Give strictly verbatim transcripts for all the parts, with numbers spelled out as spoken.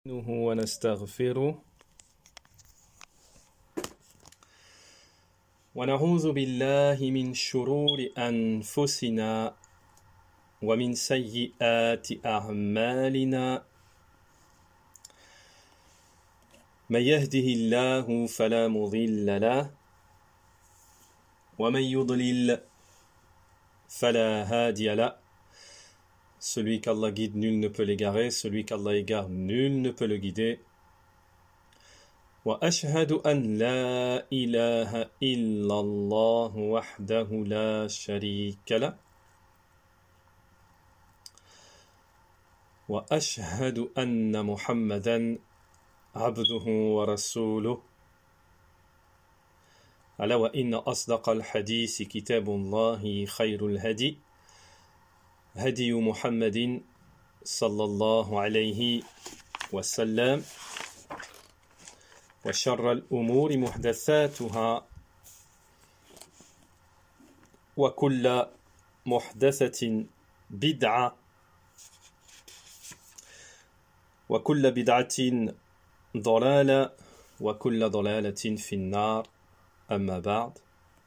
ونستغفره ونعوذ بالله من شرور أنفسنا ومن سيئات أعمالنا من يهده الله فلا مضل له ومن يضلل فلا هادي له. Celui qu'Allah guide, nul ne peut l'égarer. Celui qu'Allah égare, nul ne peut le guider. Wa ashhadu an la ilaha illallah wahdahu la sharika lah. Wa ashhadu anna Muhammadan abduhu wa rasuluh. Ala wa inna asdaqal hadisi kitabullahi khayrul hadi. هدي محمد صلى الله عليه وسلم وشر الأمور محدثاتها وكل محدثة بدعة وكل بدعة ضلالة وكل ضلالة في النار أما بعد.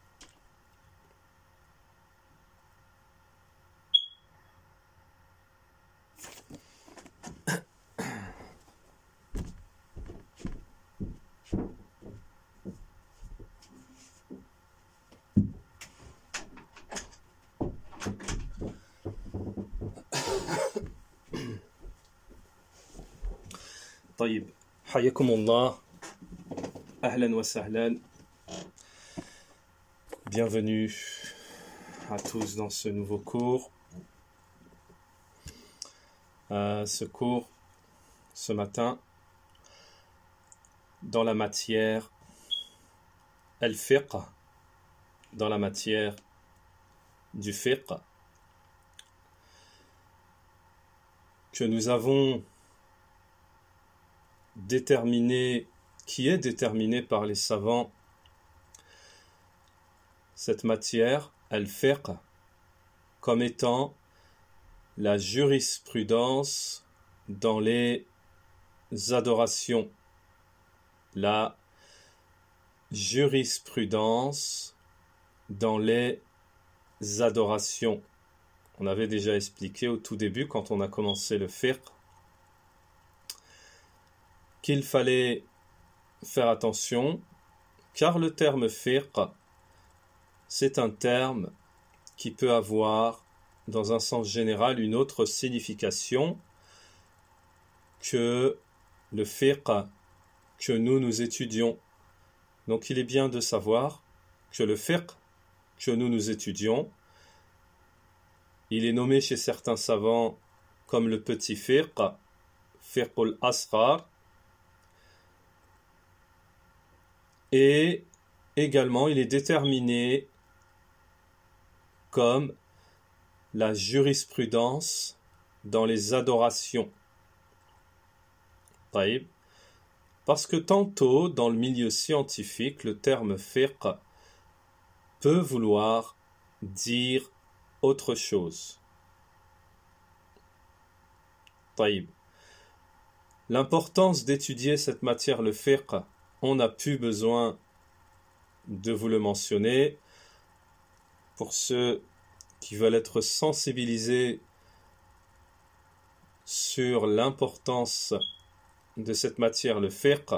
طيب حياكم الله أهلا وسهلا. Bienvenue à tous dans ce nouveau cours. Euh, ce cours, ce matin, dans la matière al-fiqh, dans la matière du fiqh, que nous avons déterminé, qui est déterminé par les savants, cette matière, al-fiqh, comme étant la jurisprudence dans les adorations. La jurisprudence dans les adorations. On avait déjà expliqué au tout début, quand on a commencé le fiqh, qu'il fallait faire attention, car le terme fiqh, c'est un terme qui peut avoir, dans un sens général, une autre signification que le fiqh que nous nous étudions. Donc il est bien de savoir que le fiqh que nous nous étudions, il est nommé chez certains savants comme le petit fiqh, fiqh al-asghar, et également il est déterminé comme la jurisprudence dans les adorations. Parce que tantôt, dans le milieu scientifique, le terme fiqh peut vouloir dire autre chose. L'importance d'étudier cette matière, le fiqh, on n'a plus besoin de vous le mentionner. Pour ceux qui veulent être sensibilisés sur l'importance de cette matière, le fiqh,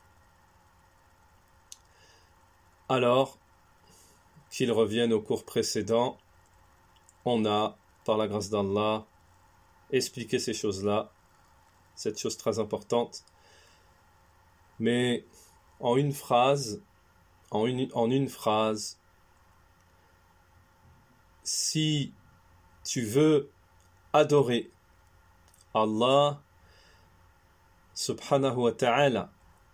alors qu'ils reviennent au cours précédent. On a, par la grâce d'Allah, expliqué ces choses-là, cette chose très importante. Mais en une phrase, en une, en une phrase, si tu veux adorer Allah subhanahu wa ta'ala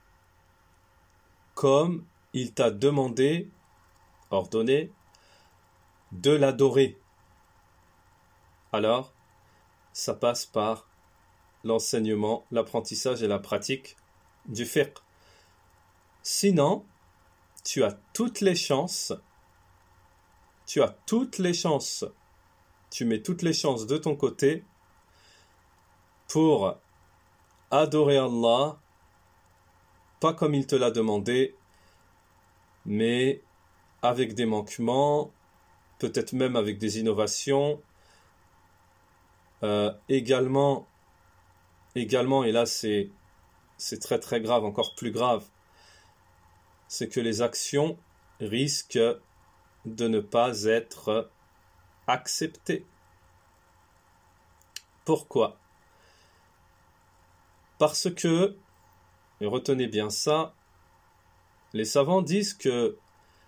comme il t'a demandé, ordonné, de l'adorer, alors ça passe par l'enseignement, l'apprentissage et la pratique du fiqh. Sinon, tu as toutes les chances, tu as toutes les chances, tu mets toutes les chances de ton côté pour adorer Allah, pas comme il te l'a demandé, mais avec des manquements, peut-être même avec des innovations, euh, également, également, et là c'est, c'est très très grave, encore plus grave, c'est que les actions risquent de ne pas être acceptées. Pourquoi ? Parce que, et retenez bien ça, les savants disent que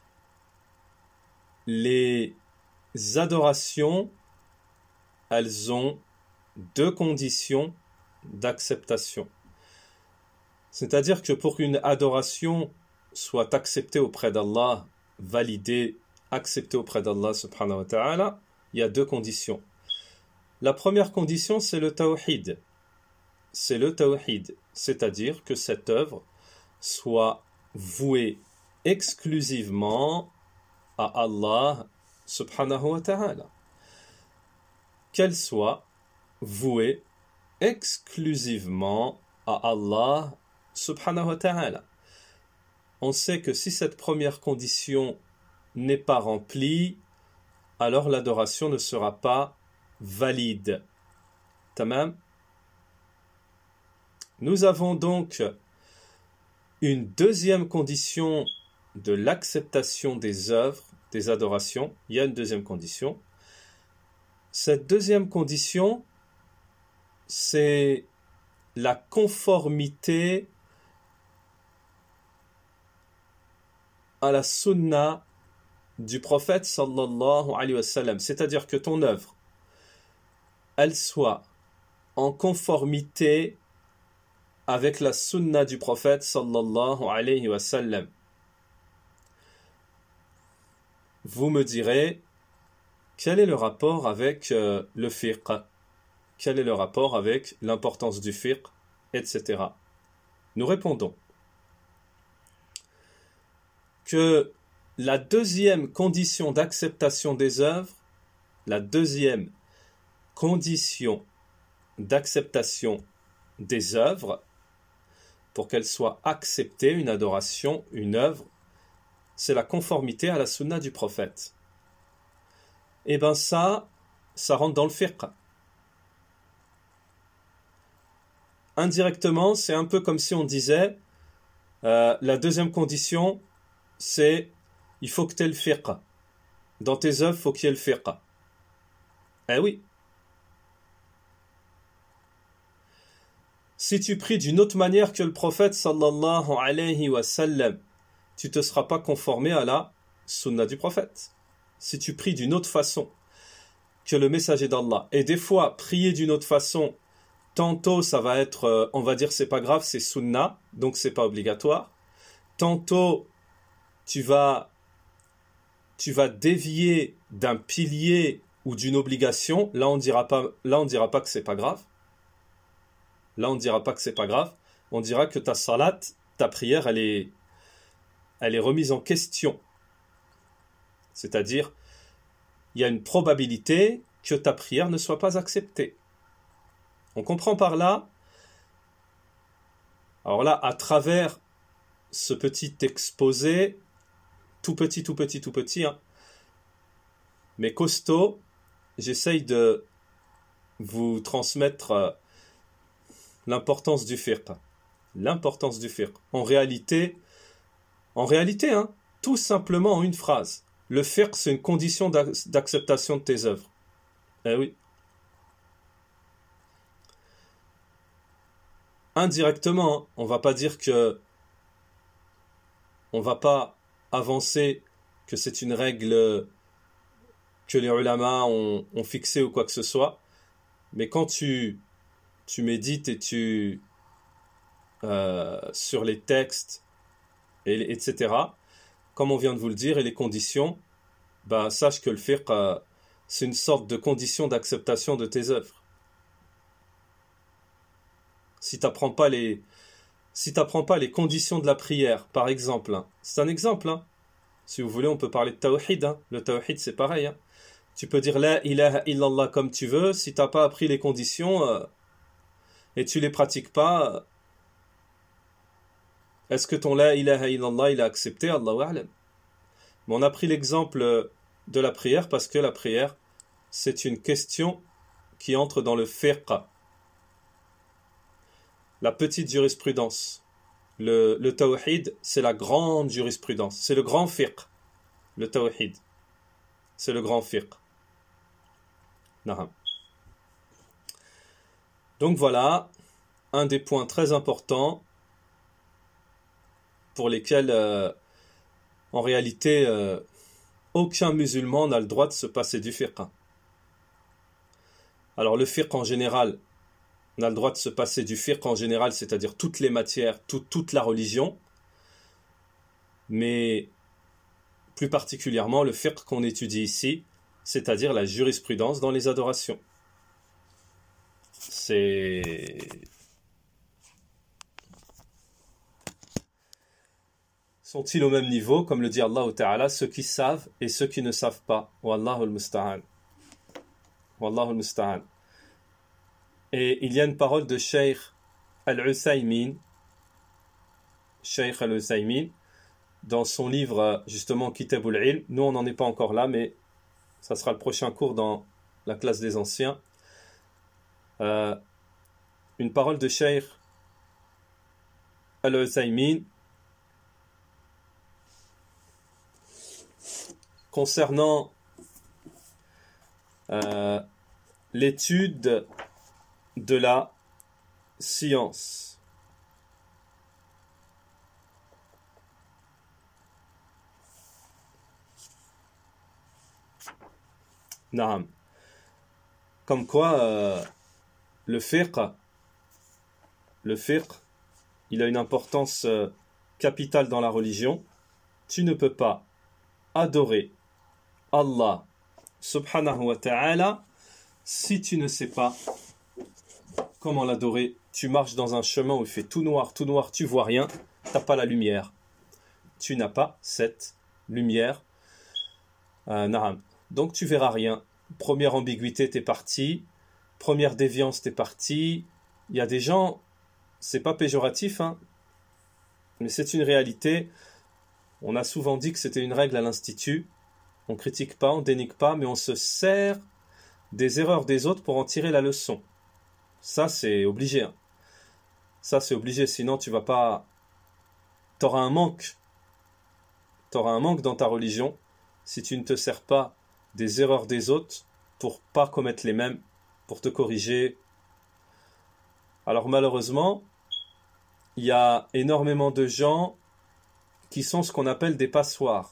les adorations, elles ont deux conditions d'acceptation. C'est-à-dire que pour qu'une adoration soit acceptée auprès d'Allah, validée, acceptée auprès d'Allah subhanahu wa ta'ala, il y a deux conditions. La première condition, c'est le tawhid. C'est le tawhid, c'est-à-dire que cette œuvre soit vouée exclusivement à Allah subhanahu wa ta'ala. Qu'elle soit vouée exclusivement à Allah subhanahu wa ta'ala. On sait que si cette première condition n'est pas remplie, alors l'adoration ne sera pas valide. Tamam ? Nous avons donc une deuxième condition de l'acceptation des œuvres, des adorations. Il y a une deuxième condition. Cette deuxième condition, c'est la conformité à la sunna du prophète sallallahu alayhi wa sallam. C'est-à-dire que ton œuvre, elle soit en conformité avec la sunna du prophète sallallahu alayhi wa sallam. Vous me direz, quel est le rapport avec euh, le fiqh ? Quel est le rapport avec l'importance du fiqh, et cetera. Nous répondons que la deuxième condition d'acceptation des œuvres, la deuxième condition d'acceptation des œuvres, pour qu'elle soit acceptée, une adoration, une œuvre, c'est la conformité à la sunna du prophète. Et bien ça, ça rentre dans le fiqh. Indirectement, c'est un peu comme si on disait, euh, la deuxième condition, c'est, il faut que tu aies le fiqh. Dans tes œuvres, il faut qu'il y ait le fiqh. Eh oui. Si tu pries d'une autre manière que le prophète sallallahu alayhi wa sallam, tu ne te seras pas conformé à la sunna du prophète. Si tu pries d'une autre façon que le messager d'Allah, et des fois, prier d'une autre façon, tantôt ça va être, euh, on va dire c'est pas grave, c'est sunna, donc c'est pas obligatoire. Tantôt, tu vas, tu vas dévier d'un pilier ou d'une obligation, là on dira pas, là on dira pas que c'est pas grave. Là, on ne dira pas que c'est pas grave. On dira que ta salat, ta prière, elle est, elle est remise en question. C'est-à-dire, il y a une probabilité que ta prière ne soit pas acceptée. On comprend par là, alors là, à travers ce petit exposé, tout petit, tout petit, tout petit, hein, mais costaud, j'essaye de vous transmettre euh, l'importance du fiqh. L'importance du fiqh. En réalité, en réalité, hein, tout simplement en une phrase. Le fiqh, c'est une condition d'acceptation de tes œuvres. Eh oui. Indirectement, on ne va pas dire que on ne va pas avancer que c'est une règle que les ulama ont, ont fixée ou quoi que ce soit. Mais quand tu tu médites et tu euh, sur les textes et, etc. Comme on vient de vous le dire, et les conditions, bah sache que le fiqh euh, c'est une sorte de condition d'acceptation de tes œuvres. Si tu n'apprends pas les si t'apprends pas les conditions de la prière, par exemple, hein, c'est un exemple. Hein. Si vous voulez, on peut parler de tawhid. Hein. Le tawhid, c'est pareil. Hein. Tu peux dire la ilaha illallah comme tu veux. Si tu n'as pas appris les conditions, euh, et tu les pratiques pas, est-ce que ton la ilaha illallah il est accepté? Allahu a'lam. Mais on a pris l'exemple de la prière parce que la prière, c'est une question qui entre dans le fiqh, la petite jurisprudence. Le, le tawhid, c'est la grande jurisprudence, c'est le grand fiqh. Le tawhid, c'est le grand fiqh. Naham. Donc voilà, un des points très importants pour lesquels, euh, en réalité, euh, aucun musulman n'a le droit de se passer du fiqh. Alors le fiqh en général, on a le droit de se passer du fiqh en général, c'est-à-dire toutes les matières, tout, toute la religion, mais plus particulièrement le fiqh qu'on étudie ici, c'est-à-dire la jurisprudence dans les adorations. C'est... Sont-ils au même niveau, comme le dit Allah Ta'ala, ceux qui savent et ceux qui ne savent pas? Wallahu al-musta'an. Wallahu al-musta'an. Et il y a une parole de Cheikh Al-Uthaymin, Cheikh Al-Uthaymin, dans son livre, justement, Kitabul Ilm. Nous, on n'en est pas encore là, mais ça sera le prochain cours dans la classe des anciens. Euh, une parole de Cheikh Al-Uthaymin concernant euh, l'étude de la science. Naam. Comme quoi, euh, le fiqh, le fiqh, il a une importance euh, capitale dans la religion. Tu ne peux pas adorer Allah subhanahu wa ta'ala si tu ne sais pas comment l'adorer. Tu marches dans un chemin où il fait tout noir, tout noir, tu vois rien, tu n'as pas la lumière. Tu n'as pas cette lumière. Euh, naam. Donc tu verras rien. Première ambiguïté, t'es parti. Première déviance, t'es parti. Il y a des gens, c'est pas péjoratif, hein, mais c'est une réalité. On a souvent dit que c'était une règle à l'institut. On critique pas, on dénigre pas, mais on se sert des erreurs des autres pour en tirer la leçon. Ça, c'est obligé. Hein. Ça, c'est obligé. Sinon, tu vas pas... T'auras un manque. T'auras un manque dans ta religion si tu ne te sers pas des erreurs des autres pour pas commettre les mêmes, pour te corriger. Alors malheureusement, il y a énormément de gens qui sont ce qu'on appelle des passoires.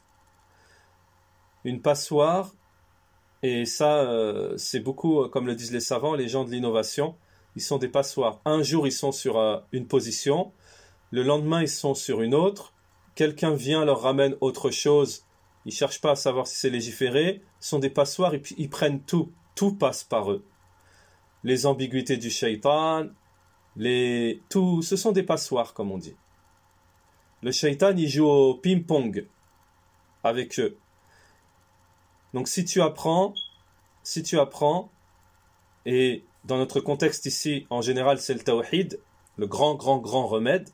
Une passoire, et ça euh, c'est beaucoup, comme le disent les savants, les gens de l'innovation, ils sont des passoires. Un jour ils sont sur euh, une position, le lendemain ils sont sur une autre, quelqu'un vient, leur ramène autre chose, ils ne cherchent pas à savoir si c'est légiféré, sont des passoires, et puis ils prennent tout, tout passe par eux. Les ambiguïtés du shaitan, les... tout, ce sont des passoires comme on dit. Le shaitan il joue au ping-pong avec eux. Donc si tu apprends, si tu apprends, et dans notre contexte ici, en général c'est le tawhid, le grand, grand, grand remède,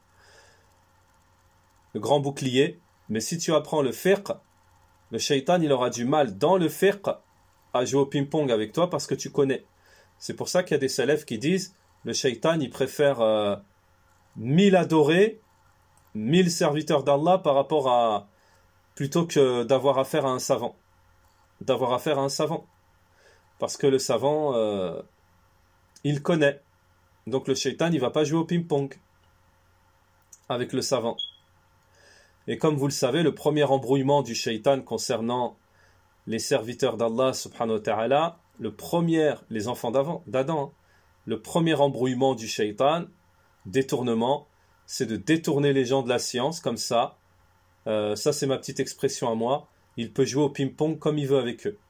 le grand bouclier, mais si tu apprends le fiqh, le shaitan il aura du mal dans le fiqh à jouer au ping-pong avec toi parce que tu connais. C'est pour ça qu'il y a des salafs qui disent, le shaitan il préfère euh, mille adorés, mille serviteurs d'Allah par rapport à, plutôt que d'avoir affaire à un savant. D'avoir affaire à un savant. Parce que le savant, euh, il connaît. Donc le shaitan, il ne va pas jouer au ping-pong avec le savant. Et comme vous le savez, le premier embrouillement du shaitan concernant les serviteurs d'Allah subhanahu wa ta'ala, le premier, les enfants d'Adam, hein, le premier embrouillement du shaitan, détournement, c'est de détourner les gens de la science comme ça. Euh, ça c'est ma petite expression à moi. Il peut jouer au ping-pong comme il veut avec eux.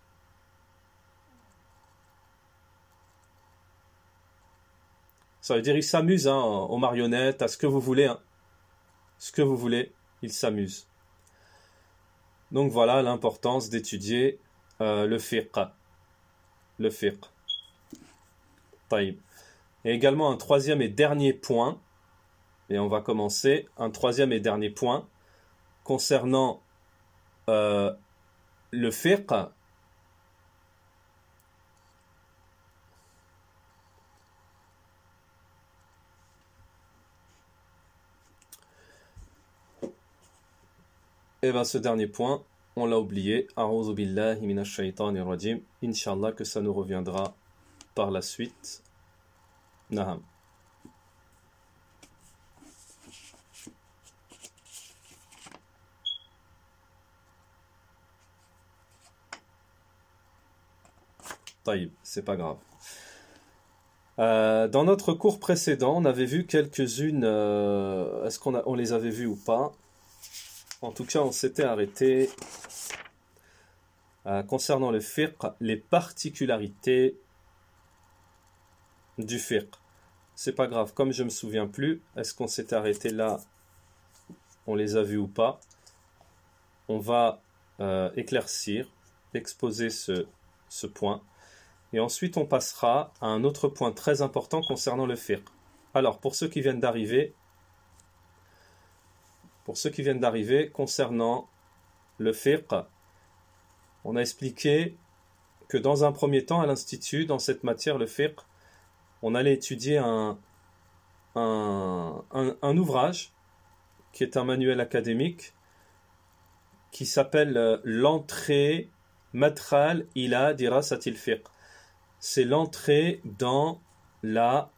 Ça veut dire il s'amuse hein, aux marionnettes, à ce que vous voulez. Hein. Ce que vous voulez, il s'amuse. Donc voilà l'importance d'étudier euh, le fiqh. Le fiqh. Taïb. Et également un troisième et dernier point, et on va commencer, un troisième et dernier point concernant euh, le fiqh. Et bien ce dernier point, on l'a oublié. A'udhu billahi minash shaitanir rajim. Inch'Allah que ça nous reviendra par la suite. Naham. Taïb, c'est pas grave. Euh, dans notre cours précédent, on avait vu quelques-unes. Euh, est-ce qu'on a, on les avait vues ou pas? En tout cas, on s'était arrêté euh, concernant le fiqh, les particularités du fiqh. C'est pas grave, comme je me souviens plus, est-ce qu'on s'est arrêté là? On les a vus ou pas? On va euh, éclaircir, exposer ce, ce point. Et ensuite, on passera à un autre point très important concernant le fiqh. Alors, pour ceux qui viennent d'arriver, pour ceux qui viennent d'arriver, concernant le fiqh, on a expliqué que dans un premier temps, à l'Institut, dans cette matière, le fiqh, on allait étudier un, un, un, un ouvrage qui est un manuel académique qui s'appelle l'entrée Madkhal ila dirasatil fiqh. C'est l'entrée dans la,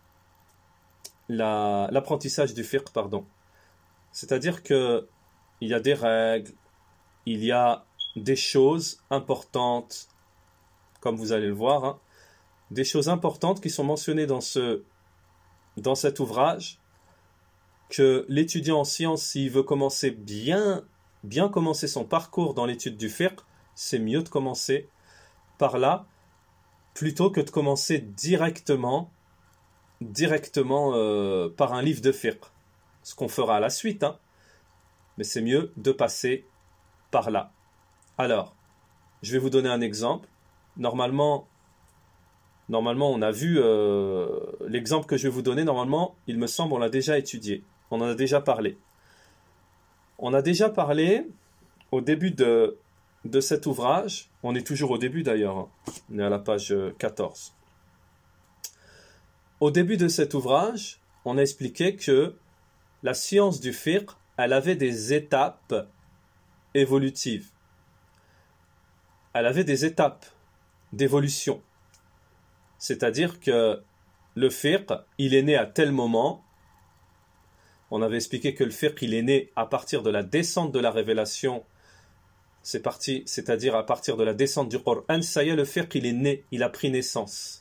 la, l'apprentissage du fiqh, pardon. C'est-à-dire que il y a des règles, il y a des choses importantes, comme vous allez le voir, hein, des choses importantes qui sont mentionnées dans, ce, dans cet ouvrage, que l'étudiant en sciences, s'il veut commencer bien, bien commencer son parcours dans l'étude du fiqh, c'est mieux de commencer par là, plutôt que de commencer directement, directement euh, par un livre de fiqh. Ce qu'on fera à la suite, hein. Mais c'est mieux de passer par là. Alors, je vais vous donner un exemple. Normalement, normalement on a vu euh, l'exemple que je vais vous donner. Normalement, il me semble, on l'a déjà étudié. On en a déjà parlé. On a déjà parlé au début de, de cet ouvrage. On est toujours au début d'ailleurs. Hein. On est à la page quatorze. Au début de cet ouvrage, on a expliqué que la science du fiqh, elle avait des étapes évolutives. Elle avait des étapes d'évolution. C'est-à-dire que le fiqh, il est né à tel moment. On avait expliqué que le fiqh, il est né à partir de la descente de la révélation. C'est parti, c'est-à-dire à partir de la descente du Coran. Ça y est, le fiqh, il est né, il a pris naissance.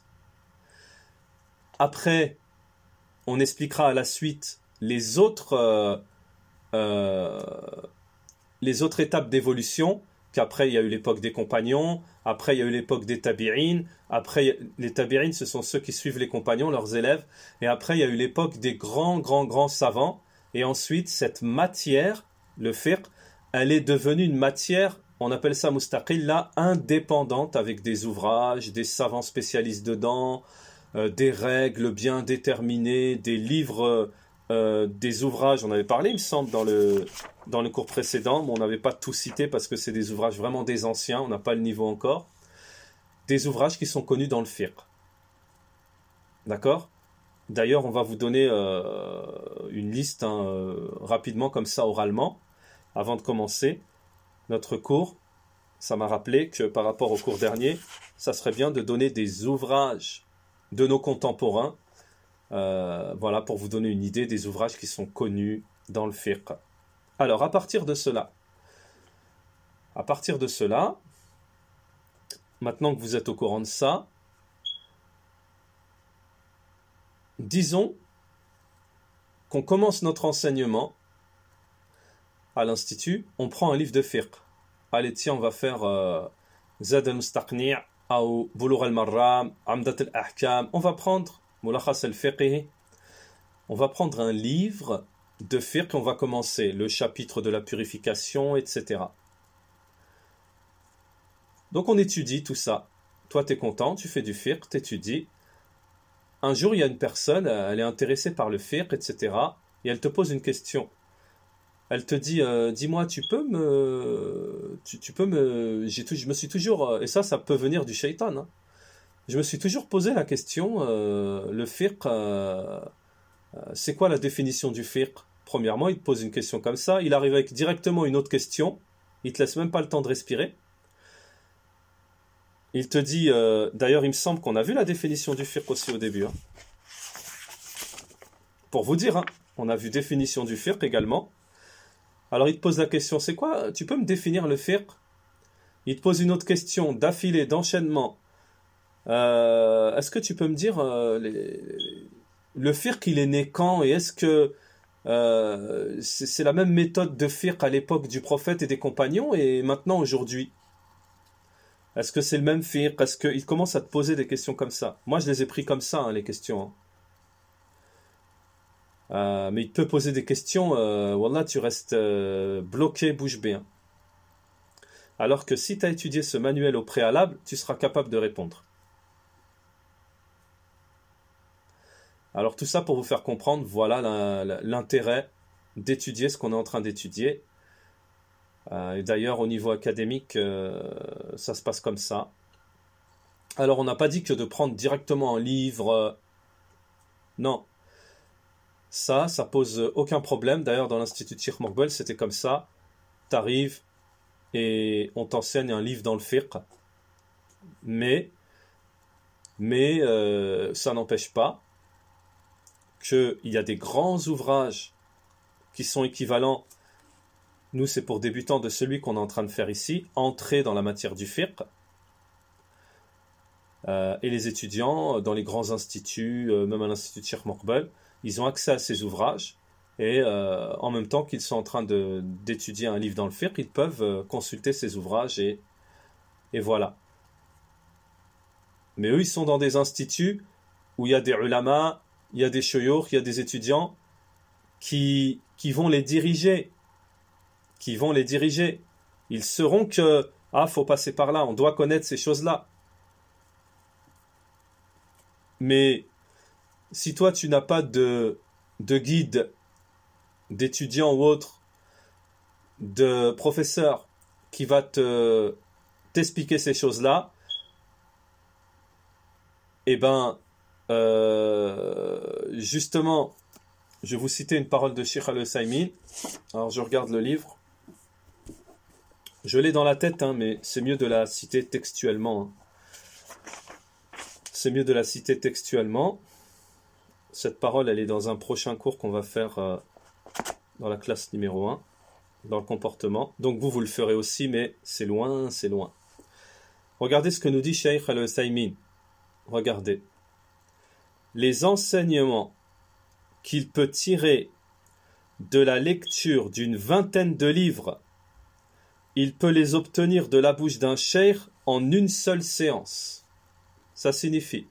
Après, on expliquera à la suite les autres, euh, euh, les autres étapes d'évolution, qu'après il y a eu l'époque des compagnons, après il y a eu l'époque des tabi'in, après les tabi'in ce sont ceux qui suivent les compagnons, leurs élèves, et après il y a eu l'époque des grands, grands, grands savants, et ensuite cette matière, le fiqh, elle est devenue une matière, on appelle ça mustaqilla, indépendante, avec des ouvrages, des savants spécialistes dedans, euh, des règles bien déterminées, des livres... Euh, des ouvrages, on avait parlé, il me semble, dans le, dans le cours précédent, mais on n'avait pas tout cité parce que c'est des ouvrages vraiment des anciens, on n'a pas le niveau encore. Des ouvrages qui sont connus dans le fiqh. D'accord? D'ailleurs, on va vous donner euh, une liste hein, euh, rapidement, comme ça, oralement, avant de commencer notre cours. Ça m'a rappelé que par rapport au cours dernier, ça serait bien de donner des ouvrages de nos contemporains. Euh, voilà, pour vous donner une idée des ouvrages qui sont connus dans le fiqh. Alors, à partir de cela, à partir de cela, maintenant que vous êtes au courant de ça, disons qu'on commence notre enseignement à l'Institut, on prend un livre de fiqh. Allez, tiens, on va faire euh, Zad al-Mustaqni' ou Bulugh al-Marram, Amdat al-Ahkam. On va prendre Mulakhas al-Fiqh. On va prendre un livre de fiqh, on va commencer le chapitre de la purification, et cetera. Donc on étudie tout ça. Toi, tu es content, tu fais du fiqh, tu étudies un jour, il y a une personne, elle est intéressée par le fiqh, et cetera. Et elle te pose une question. Elle te dit, euh, dis-moi, tu peux me, tu, tu peux me, j'ai tout, je me suis toujours, et ça, ça peut venir du shaitan, hein. Je me suis toujours posé la question, euh, le fiqh, euh, c'est quoi la définition du fiqh? Premièrement, il te pose une question comme ça, il arrive avec directement une autre question, il te laisse même pas le temps de respirer. Il te dit, euh, d'ailleurs, il me semble qu'on a vu la définition du fiqh aussi au début, hein. Pour vous dire, hein, on a vu définition du fiqh également. Alors il te pose la question, c'est quoi? Tu peux me définir le fiqh? Il te pose une autre question d'affilée, d'enchaînement. Euh, est-ce que tu peux me dire euh, les, le fiqh, il est né quand? Et est-ce que euh, c'est, c'est la même méthode de fiqh à l'époque du prophète et des compagnons et maintenant aujourd'hui? Est-ce que c'est le même fiqh? Est-ce qu'il commence à te poser des questions comme ça? Moi, je les ai pris comme ça, hein, les questions, hein. Euh, mais il peut poser des questions, euh, Wallah, tu restes euh, bloqué, bouche bée, hein. Alors que si tu as étudié ce manuel au préalable, tu seras capable de répondre. Alors tout ça pour vous faire comprendre, voilà la, la, l'intérêt d'étudier ce qu'on est en train d'étudier. Euh, et d'ailleurs, au niveau académique, euh, ça se passe comme ça. Alors on n'a pas dit que de prendre directement un livre, euh, non. Ça, ça pose aucun problème. D'ailleurs, dans l'Institut de Cheikh Morgbel, c'était comme ça. T'arrives et on t'enseigne un livre dans le fiqh. Mais, mais euh, ça n'empêche pas qu'il y a des grands ouvrages qui sont équivalents. Nous, c'est pour débutants de celui qu'on est en train de faire ici, entrer dans la matière du fiqh. Euh, et les étudiants, dans les grands instituts, euh, même à l'Institut de Cheikh Morgbel, ils ont accès à ces ouvrages et euh, en même temps qu'ils sont en train de, d'étudier un livre dans le fiqh, ils peuvent euh, consulter ces ouvrages et, et voilà. Mais eux, ils sont dans des instituts où il y a des ulama, il y a des shuyukh, il y a des étudiants qui, qui vont les diriger, qui vont les diriger. Ils sauront que, ah, faut passer par là, on doit connaître ces choses-là. Mais si toi, tu n'as pas de, de guide, d'étudiant ou autre, de professeur qui va te, t'expliquer ces choses-là, eh ben, euh, justement, je vais vous citer une parole de Cheikh Al-Uthaymin. Alors, je regarde le livre. Je l'ai dans la tête, hein, mais c'est mieux de la citer textuellement, hein. C'est mieux de la citer textuellement. Cette parole, elle est dans un prochain cours qu'on va faire euh, dans la classe numéro un, dans le comportement. Donc vous, vous le ferez aussi, mais c'est loin, c'est loin. Regardez ce que nous dit Cheikh Al-Uthaymin. Regardez. Les enseignements qu'il peut tirer de la lecture d'une vingtaine de livres, il peut les obtenir de la bouche d'un cheikh en une seule séance. Ça signifie,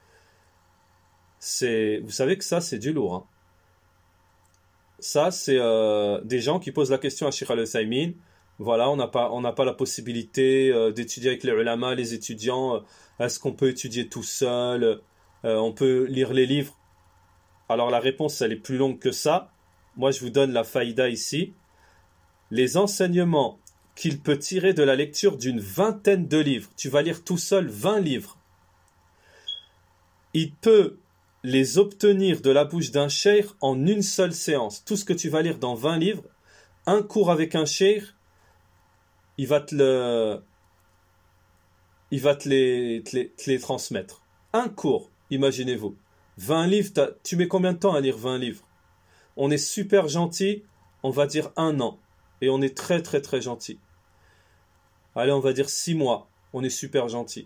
c'est, vous savez que ça c'est du lourd, hein. Ça c'est euh, des gens qui posent la question à Cheikh Al-Uthaymin. Voilà, on n'a pas, on n'a pas la possibilité euh, d'étudier avec les ulama, les étudiants. Euh, est-ce qu'on peut étudier tout seul? euh, On peut lire les livres? Alors la réponse elle est plus longue que ça. Moi je vous donne la faïda ici. Les enseignements qu'il peut tirer de la lecture d'une vingtaine de livres. Tu vas lire tout seul vingt livres. Il peut les obtenir de la bouche d'un cheikh en une seule séance. Tout ce que tu vas lire dans vingt livres, un cours avec un cheikh, il va te le, il va te les, te les, te les transmettre. Un cours, imaginez-vous. vingt livres, tu mets combien de temps à lire vingt livres? On est super gentil, on va dire un an. Et on est très très très gentil. Allez, on va dire six mois. On est super gentil.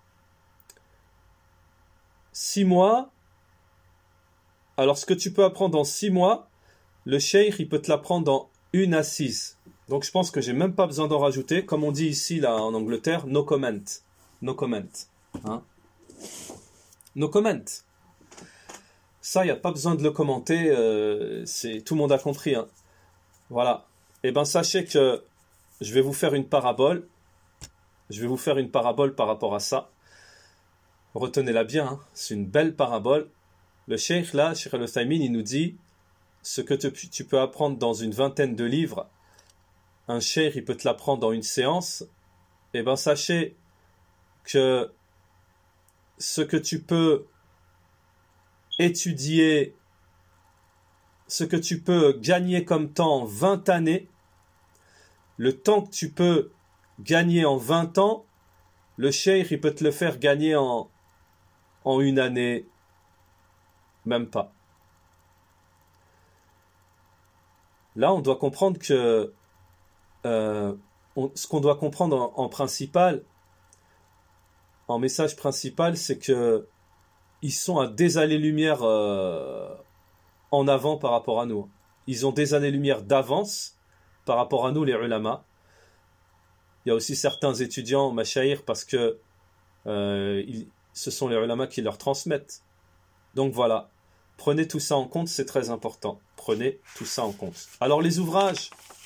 Six mois. Alors, ce que tu peux apprendre en six mois, le cheikh, il peut te l'apprendre en une assise. Donc, je pense que j'ai même pas besoin d'en rajouter. Comme on dit ici, là, en Angleterre, no comment. No comment. Hein? No comment. Ça, il n'y a pas besoin de le commenter. Euh, c'est, tout le monde a compris. Hein? Voilà. Eh bien, sachez que je vais vous faire une parabole. Je vais vous faire une parabole par rapport à ça. retenez-la bien, hein, c'est une belle parabole. Le cheikh là, Cheikh Al-Uthaymin, il nous dit ce que tu, tu peux apprendre dans une vingtaine de livres, un cheikh il peut te l'apprendre dans une séance. Eh bien sachez que ce que tu peux étudier, ce que tu peux gagner comme temps en vingt années, le temps que tu peux gagner en vingt ans, le cheikh il peut te le faire gagner en, en une année, même pas. Là, on doit comprendre que euh, on, ce qu'on doit comprendre en, en principal, en message principal, c'est que ils sont à des années-lumière euh, en avant par rapport à nous. Ils ont des années-lumière d'avance par rapport à nous, les ulama. Il y a aussi certains étudiants, mashayikh, parce que euh, ils, ce sont les ulama qui leur transmettent. Donc voilà, prenez tout ça en compte, c'est très important. Prenez tout ça en compte. Alors les ouvrages,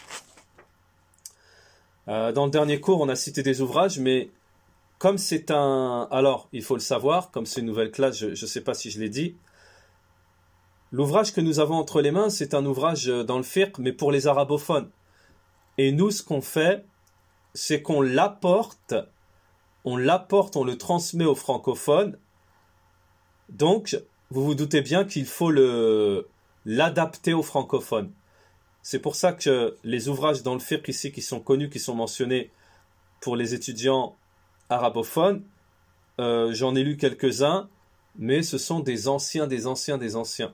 euh, dans le dernier cours, on a cité des ouvrages, mais comme c'est un... Alors, il faut le savoir, comme c'est une nouvelle classe, je ne sais pas si je l'ai dit, l'ouvrage que nous avons entre les mains, c'est un ouvrage dans le fiqh, mais pour les arabophones. Et nous, ce qu'on fait, c'est qu'on l'apporte, on l'apporte, on le transmet aux francophones. Donc, vous vous doutez bien qu'il faut le, l'adapter aux francophones. C'est pour ça que les ouvrages dans le fiqh ici qui sont connus, qui sont mentionnés pour les étudiants arabophones, euh, j'en ai lu quelques-uns, mais ce sont des anciens, des anciens, des anciens.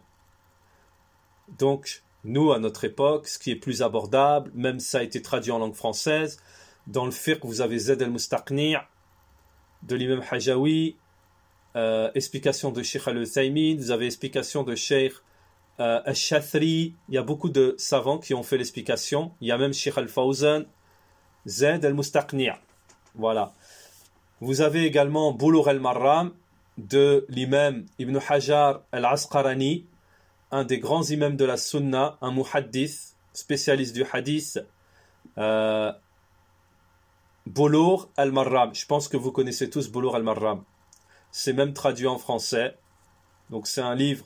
Donc, nous, à notre époque, ce qui est plus abordable, même ça a été traduit en langue française, dans le fiqh, vous avez Zayd al-Mustaqni' de l'imam Hajawi, euh, explication de Sheikh al-Uthaymin, vous avez explication de Sheikh euh, al-Shathri, il y a beaucoup de savants qui ont fait l'explication, il y a même Sheikh al-Fawzan, Zayd al-Mustaqni'. Voilà. Vous avez également Bulugh al-Marram de l'imam Ibn Hajar al-Asqarani, un des grands imams de la Sunna, un muhaddith, spécialiste du hadith. Euh, Bulugh al-Marram, je pense que vous connaissez tous Bulugh al-Marram. C'est même traduit en français. Donc c'est un livre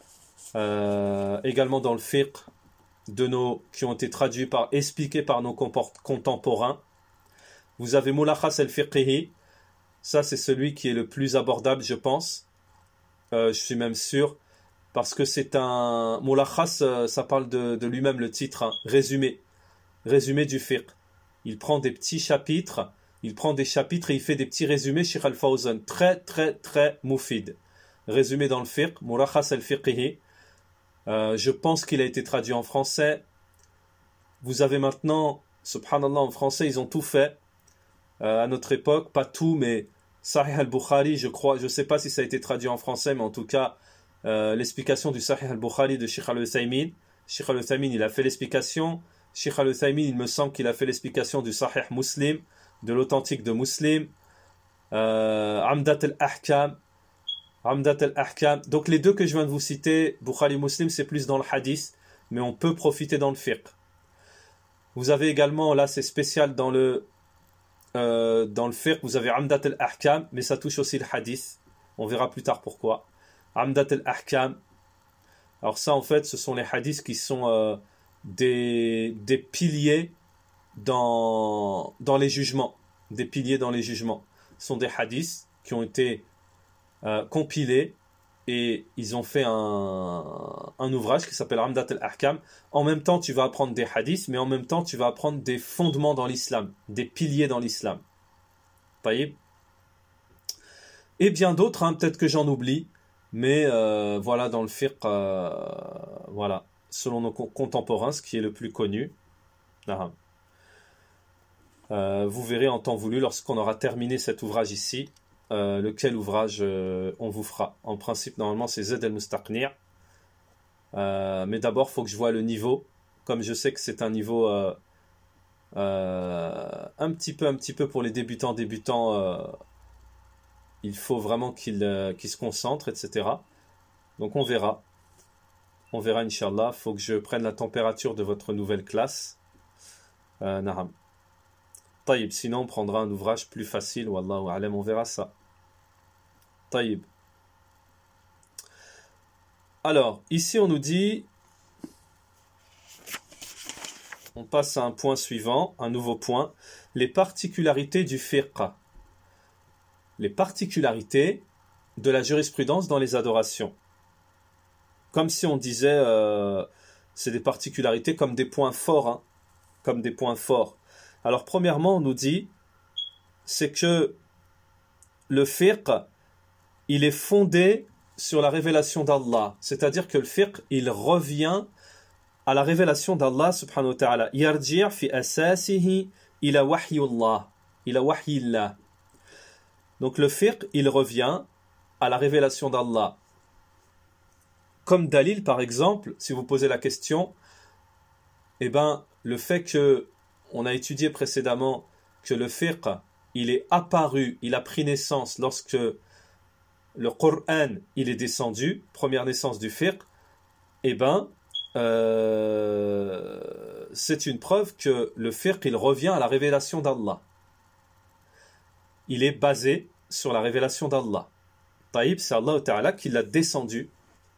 euh, également dans le fiqh de nos, qui ont été traduits par, expliqués par nos contemporains. Vous avez Mulakhas al-Fiqhi. Ça, c'est celui qui est le plus abordable, je pense. Euh, je suis même sûr. Parce que c'est un... Mulakhas, ça parle de, de lui-même, le titre. Hein, résumé. Résumé du fiqh. Il prend des petits chapitres. Il prend des chapitres et il fait des petits résumés chez Al-Fawzan. Très, très, très moufid. Résumé dans le fiqh. Mulakhas al-Fiqhi. Euh, je pense qu'il a été traduit en français. Vous avez maintenant, subhanallah, en français, ils ont tout fait. Euh, à notre époque, pas tout, mais... Sahih al-Bukhari, je crois, je ne sais pas si ça a été traduit en français, mais en tout cas, euh, l'explication du Sahih al-Bukhari de Sheikh al-Uthaymin. Sheikh al-Uthaymin, il a fait l'explication. Sheikh al-Uthaymin, il me semble qu'il a fait l'explication du Sahih Muslim, de l'authentique de Muslim. Euh, Amdat al-Ahkam. Amdat al-Ahkam. Donc les deux que je viens de vous citer, Bukhari Muslim, c'est plus dans le hadith, mais on peut profiter dans le fiqh. Vous avez également, là c'est spécial dans le... Euh, dans le fiqh, vous avez Amdat al-Ahkam, mais ça touche aussi le hadith. On verra plus tard pourquoi. Amdat al-Ahkam. Alors ça, en fait, ce sont les hadiths qui sont euh, des, des piliers dans, dans les jugements. Des piliers dans les jugements. Ce sont des hadiths qui ont été euh, compilés et ils ont fait un, un ouvrage qui s'appelle Amdat al-Ahkam. En même temps, tu vas apprendre des hadiths, mais en même temps, tu vas apprendre des fondements dans l'islam, des piliers dans l'islam. Voyez ? Et bien d'autres, hein, peut-être que j'en oublie, mais euh, voilà, dans le fiqh, euh, voilà, selon nos contemporains, ce qui est le plus connu. Ah. Euh, vous verrez en temps voulu, lorsqu'on aura terminé cet ouvrage ici, Euh, lequel ouvrage euh, on vous fera. En principe, normalement, c'est Zayd al-Mustaqni'. Euh, mais d'abord, il faut que je vois le niveau. Comme je sais que c'est un niveau euh, euh, un petit peu, un petit peu pour les débutants, débutants, euh, il faut vraiment qu'ils euh, qu'ils se concentrent, et cetera. Donc, on verra. On verra, Inch'Allah. Il faut que je prenne la température de votre nouvelle classe. Euh, Naham. Taïb, sinon on prendra un ouvrage plus facile, wallahu a'lam, on verra ça. Taïb. Alors, ici on nous dit, on passe à un point suivant, un nouveau point, les particularités du fiqh. Les particularités de la jurisprudence dans les adorations. Comme si on disait, euh, c'est des particularités comme des points forts, hein, comme des points forts. Alors premièrement, on nous dit, c'est que le fiqh, il est fondé sur la révélation d'Allah. C'est-à-dire que le fiqh, il revient à la révélation d'Allah subhanahu wa ta'ala. Yarji' fi asasihi ila wahyullah, ila wahyillah. Donc le fiqh, il revient à la révélation d'Allah. Comme dalil, par exemple, si vous posez la question, eh ben, le fait que on a étudié précédemment que le fiqh, il est apparu, il a pris naissance lorsque le Coran, il est descendu, première naissance du fiqh, eh ben, euh, c'est une preuve que le fiqh, il revient à la révélation d'Allah. Il est basé sur la révélation d'Allah. Taïb, c'est Allah Ta'ala qui l'a descendu.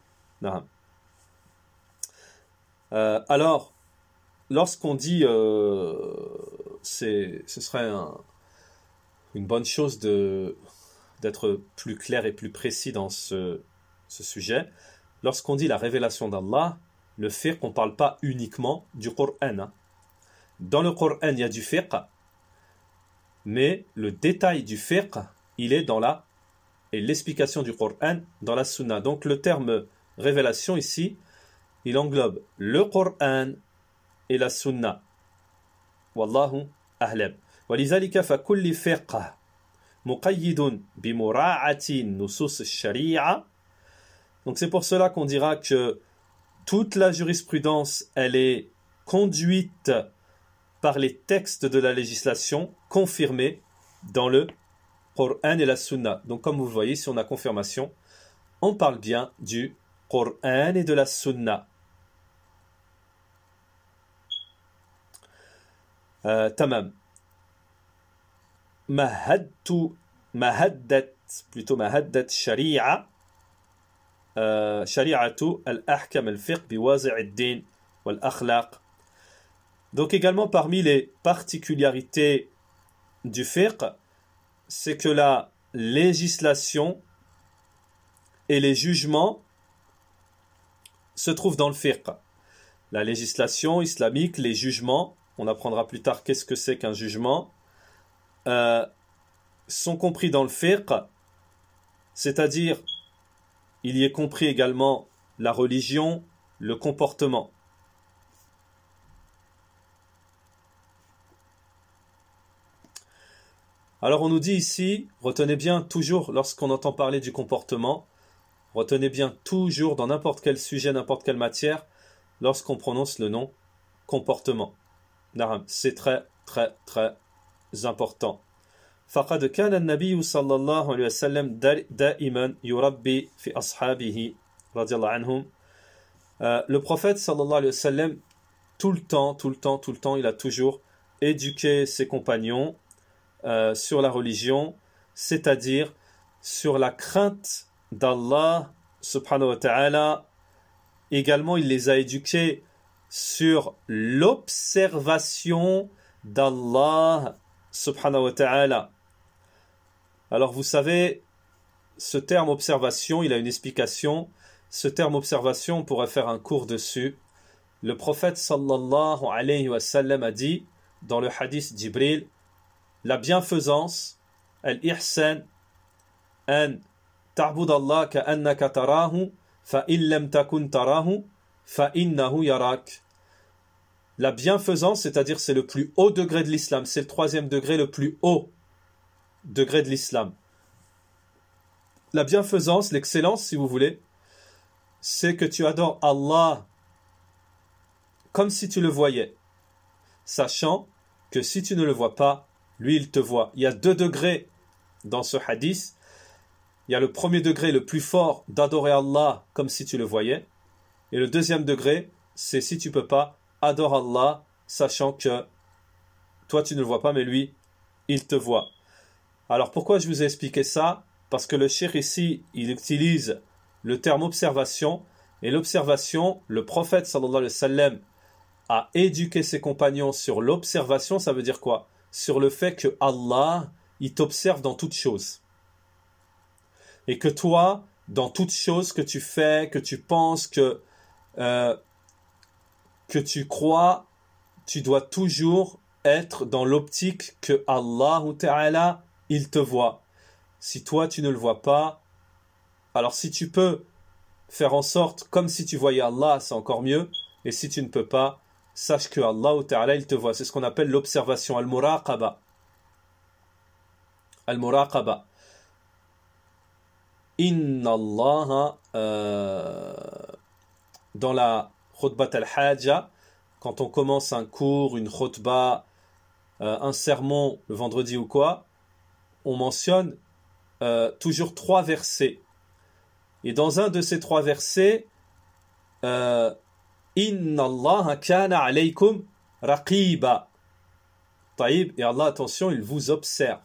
Euh, alors, lorsqu'on dit, euh, c'est, ce serait un, une bonne chose de, d'être plus clair et plus précis dans ce, ce sujet. Lorsqu'on dit la révélation d'Allah, le fiqh, on ne parle pas uniquement du Coran. Hein. Dans le Coran, il y a du fiqh, mais le détail du fiqh, il est dans la, et l'explication du Coran dans la Sunna. Donc le terme révélation ici, il englobe le Coran et la Sunna. Wallahu a'lam. ولذلك فكل فقه مقيد بمراعاة نصوص الشريعة. Donc c'est pour cela qu'on dira que toute la jurisprudence, elle est conduite par les textes de la législation confirmés dans le Coran et la Sunna. Donc comme vous voyez, si on a confirmation, on parle bien du Coran et de la Sunna. Euh, tamam. Mahadtu, mahaddat, plutôt mahaddat shari'a, shari'atu al-ahkam al-fiqh biwazi' ad-din wal-akhlaq. Donc également parmi les particularités du fiqh, c'est que la législation et les jugements se trouvent dans le fiqh. La législation islamique, les jugements, on apprendra plus tard qu'est-ce que c'est qu'un jugement, euh, sont compris dans le fiqh, c'est-à-dire il y est compris également la religion, le comportement. Alors on nous dit ici, retenez bien toujours lorsqu'on entend parler du comportement, retenez bien toujours dans n'importe quel sujet, n'importe quelle matière, lorsqu'on prononce le nom comportement. C'est très très très important. فقد كان النبي صلى الله عليه وسلم دائما يربي في أصحابه رضي الله عنهم. Le prophète sallallahu alayhi wa sallam, tout le temps, tout le temps, tout le temps, il a toujours éduqué ses compagnons euh, sur la religion, c'est-à-dire sur la crainte d'Allah subhanahu wa ta'ala. Également, il les a éduqués sur l'observation d'Allah subhanahu wa ta'ala. Alors vous savez, ce terme observation, il a une explication. Ce terme observation, on pourrait faire un cours dessus. Le prophète sallallahu alayhi wa sallam a dit dans le hadith Jibril, la bienfaisance, al-ihsan, an ta'bud Allah ka'annaka tarahu, fa in lam takun tarahu, fa innahu yarak. La bienfaisance, c'est-à-dire c'est le plus haut degré de l'islam, c'est le troisième degré, le plus haut degré de l'islam. La bienfaisance, l'excellence si vous voulez, c'est que tu adores Allah comme si tu le voyais, sachant que si tu ne le vois pas, lui il te voit. Il y a deux degrés dans ce hadith. Il y a le premier degré, le plus fort, d'adorer Allah comme si tu le voyais. Et le deuxième degré, c'est si tu ne peux pas, adore Allah, sachant que toi tu ne le vois pas, mais lui, il te voit. Alors pourquoi je vous ai expliqué ça? parce que le cheikh ici, il utilise le terme observation, et l'observation, le prophète sallallahu alayhi wa sallam a éduqué ses compagnons sur l'observation, ça veut dire quoi? Sur le fait que Allah, il t'observe dans toutes choses. Et que toi, dans toutes choses que tu fais, que tu penses, que, euh, que tu crois, tu dois toujours être dans l'optique que Allah Ta'ala, il te voit. Si toi, tu ne le vois pas, alors si tu peux faire en sorte, comme si tu voyais Allah, c'est encore mieux. Et si tu ne peux pas, sache que Allah Ta'ala, il te voit. C'est ce qu'on appelle l'observation, al-muraqaba. Al-muraqaba. Inna Allah, euh, dans la khutbat al-hajja, quand on commence un cours, une khutba, euh, un sermon, le vendredi ou quoi, on mentionne euh, toujours trois versets. Et dans un de ces trois versets, euh, Inna Allah kana alaykum raqiba. Taïb, et Allah, attention, il vous observe.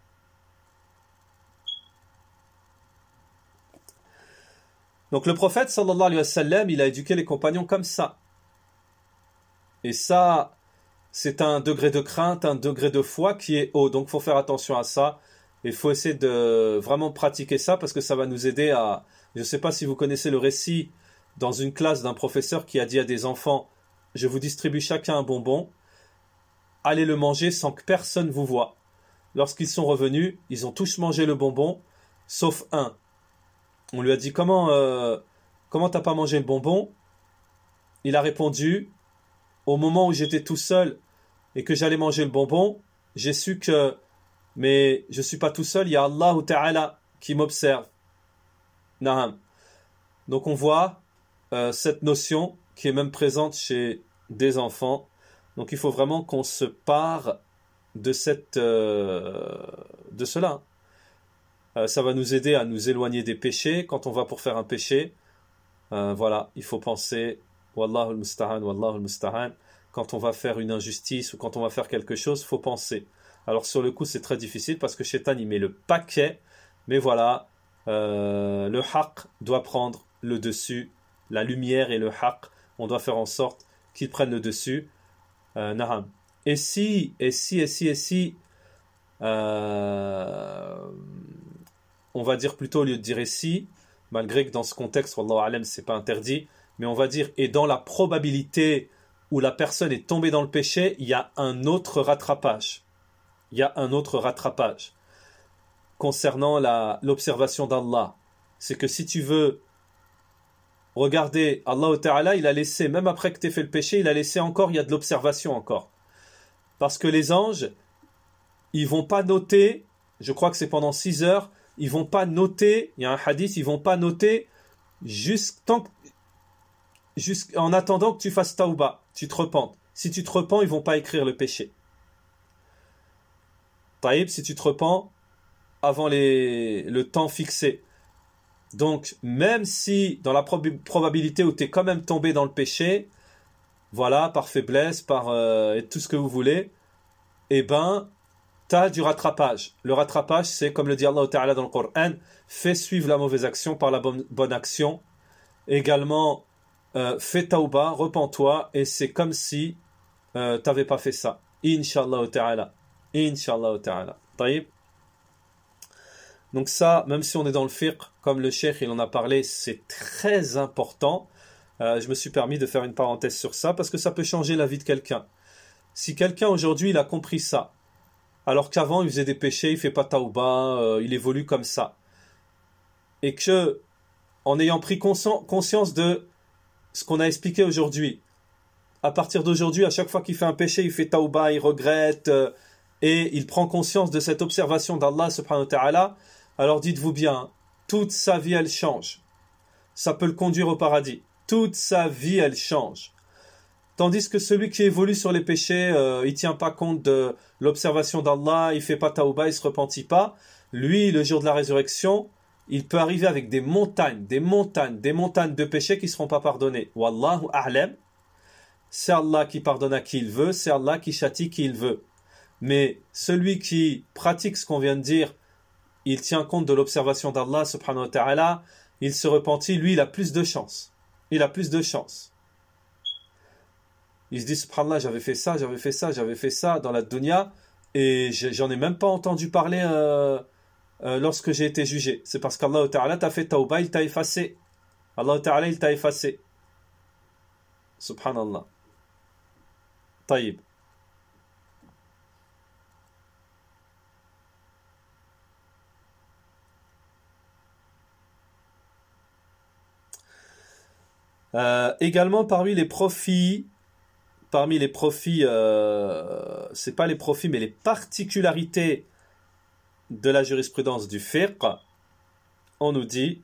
Donc le prophète sallallahu alayhi wa sallam, il a éduqué les compagnons comme ça. Et ça, c'est un degré de crainte, un degré de foi qui est haut. Donc il faut faire attention à ça. Il faut essayer de vraiment pratiquer ça parce que ça va nous aider à... Je ne sais pas si vous connaissez le récit dans une classe d'un professeur qui a dit à des enfants « Je vous distribue chacun un bonbon, allez le manger sans que personne vous voie. » Lorsqu'ils sont revenus, ils ont tous mangé le bonbon, sauf un. On lui a dit « Comment euh, comment t'as pas mangé le bonbon ?» Il a répondu « Au moment où j'étais tout seul et que j'allais manger le bonbon, j'ai su que mais je ne suis pas tout seul, il y a Allah Ta'ala qui m'observe. » Naham. Donc on voit euh, cette notion qui est même présente chez des enfants. Donc il faut vraiment qu'on se pare de, cette, euh, de cela. Euh, ça va nous aider à nous éloigner des péchés. Quand on va pour faire un péché, euh, voilà, il faut penser Wallahu al-musta'an, Wallahu al-musta'an. Quand on va faire une injustice ou quand on va faire quelque chose, il faut penser. Alors sur le coup, c'est très difficile parce que Shaitan, il met le paquet. Mais voilà, euh, le haqq doit prendre le dessus. La lumière et le haqq, on doit faire en sorte qu'ils prennent le dessus. Euh, naham. Et si, et si, et si, et si, euh, on va dire plutôt au lieu de dire et si, malgré que dans ce contexte, wallahu alam, c'est pas interdit, mais on va dire et dans la probabilité où la personne est tombée dans le péché, il y a un autre rattrapage. Il y a un autre rattrapage concernant la, l'observation d'Allah. C'est que si tu veux regarder, Allah Ta'ala, il a laissé, même après que tu aies fait le péché, il a laissé encore, il y a de l'observation encore. Parce que les anges, ils vont pas noter, je crois que c'est pendant six heures, ils vont pas noter, il y a un hadith, ils vont pas noter jusqu'en en attendant que tu fasses tauba, tu te repentes. Si tu te repens, ils vont pas écrire le péché. Taïb, si tu te repens avant les, le temps fixé. Donc, même si dans la prob- probabilité où tu es quand même tombé dans le péché, voilà, par faiblesse, par euh, et tout ce que vous voulez, eh ben, tu as du rattrapage. Le rattrapage, c'est, comme le dit Allah Ta'ala dans le Coran, fais suivre la mauvaise action par la bonne, bonne action. Également, euh, fais tauba, repens-toi, et c'est comme si euh, tu n'avais pas fait ça. Inch'Allah Ta'ala. Inch'Allah Ta'ala. Taïb. Donc ça, même si on est dans le fiqh, comme le cheikh il en a parlé, c'est très important. Euh, je me suis permis de faire une parenthèse sur ça parce que ça peut changer la vie de quelqu'un. Si quelqu'un aujourd'hui il a compris ça, alors qu'avant il faisait des péchés, il fait pas tauba, euh, il évolue comme ça, et que en ayant pris consci- conscience de ce qu'on a expliqué aujourd'hui, à partir d'aujourd'hui, à chaque fois qu'il fait un péché, il fait tauba, il regrette, euh, et il prend conscience de cette observation d'Allah subhanahu wa ta'ala, alors dites-vous bien, toute sa vie elle change. Ça peut le conduire au paradis. Toute sa vie elle change. Tandis que celui qui évolue sur les péchés, euh, il tient pas compte de l'observation d'Allah, il fait pas tauba, il se repentit pas. Lui, le jour de la résurrection, il peut arriver avec des montagnes, des montagnes, des montagnes de péchés qui ne seront pas pardonnés. Wallahu a'lam. C'est Allah qui pardonne à qui il veut, c'est Allah qui châtie qui il veut. Mais celui qui pratique ce qu'on vient de dire, il tient compte de l'observation d'Allah subhanahu wa ta'ala, il se repentit, lui il a plus de chance. Il a plus de chance. Il se dit subhanallah, j'avais fait ça, j'avais fait ça, j'avais fait ça dans la dunya et j'en ai même pas entendu parler euh, euh, lorsque j'ai été jugé. C'est parce qu'Allah ta'ala t'a fait tawbah, il t'a effacé. Allah ta'ala il t'a effacé. Subhanallah. Taïb. Euh, également parmi les profits, parmi les profits, euh, c'est pas les profits, mais les particularités de la jurisprudence du fiqh, on nous dit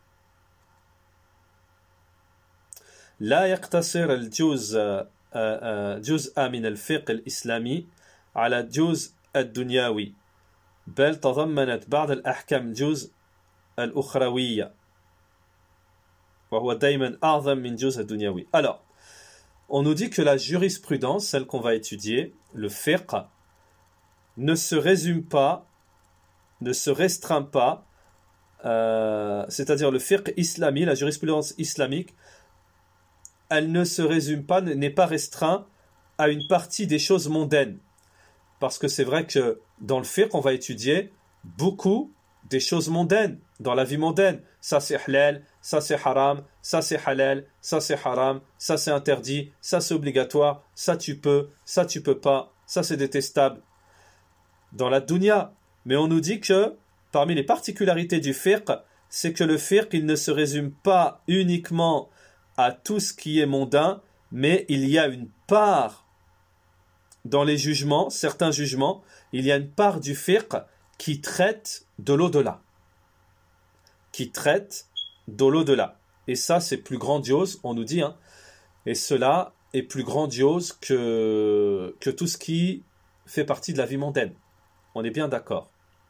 لا يقتصر الجزء جزء من الفقه الإسلامي على الجزء الدنيوي بل تضمنت بعض الأحكام الجزء الأخروية وهو دائما أعظم من جزء الدنيوي. Alors, on nous dit que la jurisprudence, celle qu'on va étudier, le fiqh, ne se résume pas, ne se restreint pas, euh, c'est-à-dire le fiqh islami, la jurisprudence islamique, elle ne se résume pas, n'est pas restreint à une partie des choses mondaines. Parce que c'est vrai que dans le fiqh, on va étudier beaucoup des choses mondaines, dans la vie mondaine. Ça c'est halal, ça c'est haram, ça c'est halal, ça c'est haram, ça c'est interdit, ça c'est obligatoire, ça tu peux, ça tu peux pas, ça c'est détestable. Dans la dunya. Mais on nous dit que parmi les particularités du fiqh, c'est que le fiqh, il ne se résume pas uniquement à tout ce qui est mondain, mais il y a une part dans les jugements, certains jugements, il y a une part du fiqh qui traite de l'au-delà. Qui traite de l'au-delà. Et ça, c'est plus grandiose, on nous dit, hein. Et cela est plus grandiose que, que tout ce qui fait partie de la vie mondaine. On est bien d'accord.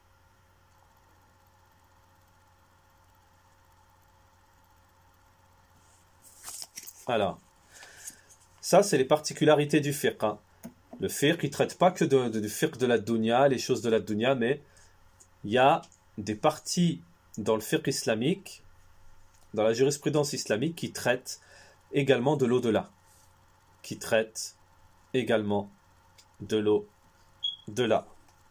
Alors, ça, c'est les particularités du fiqh. Hein. Le fiqh, il ne traite pas que de, de, du fiqh de la dunya, les choses de la dunya, mais il y a des parties dans le fiqh islamique, dans la jurisprudence islamique, qui traitent également de l'au-delà. Qui traitent également de l'au-delà.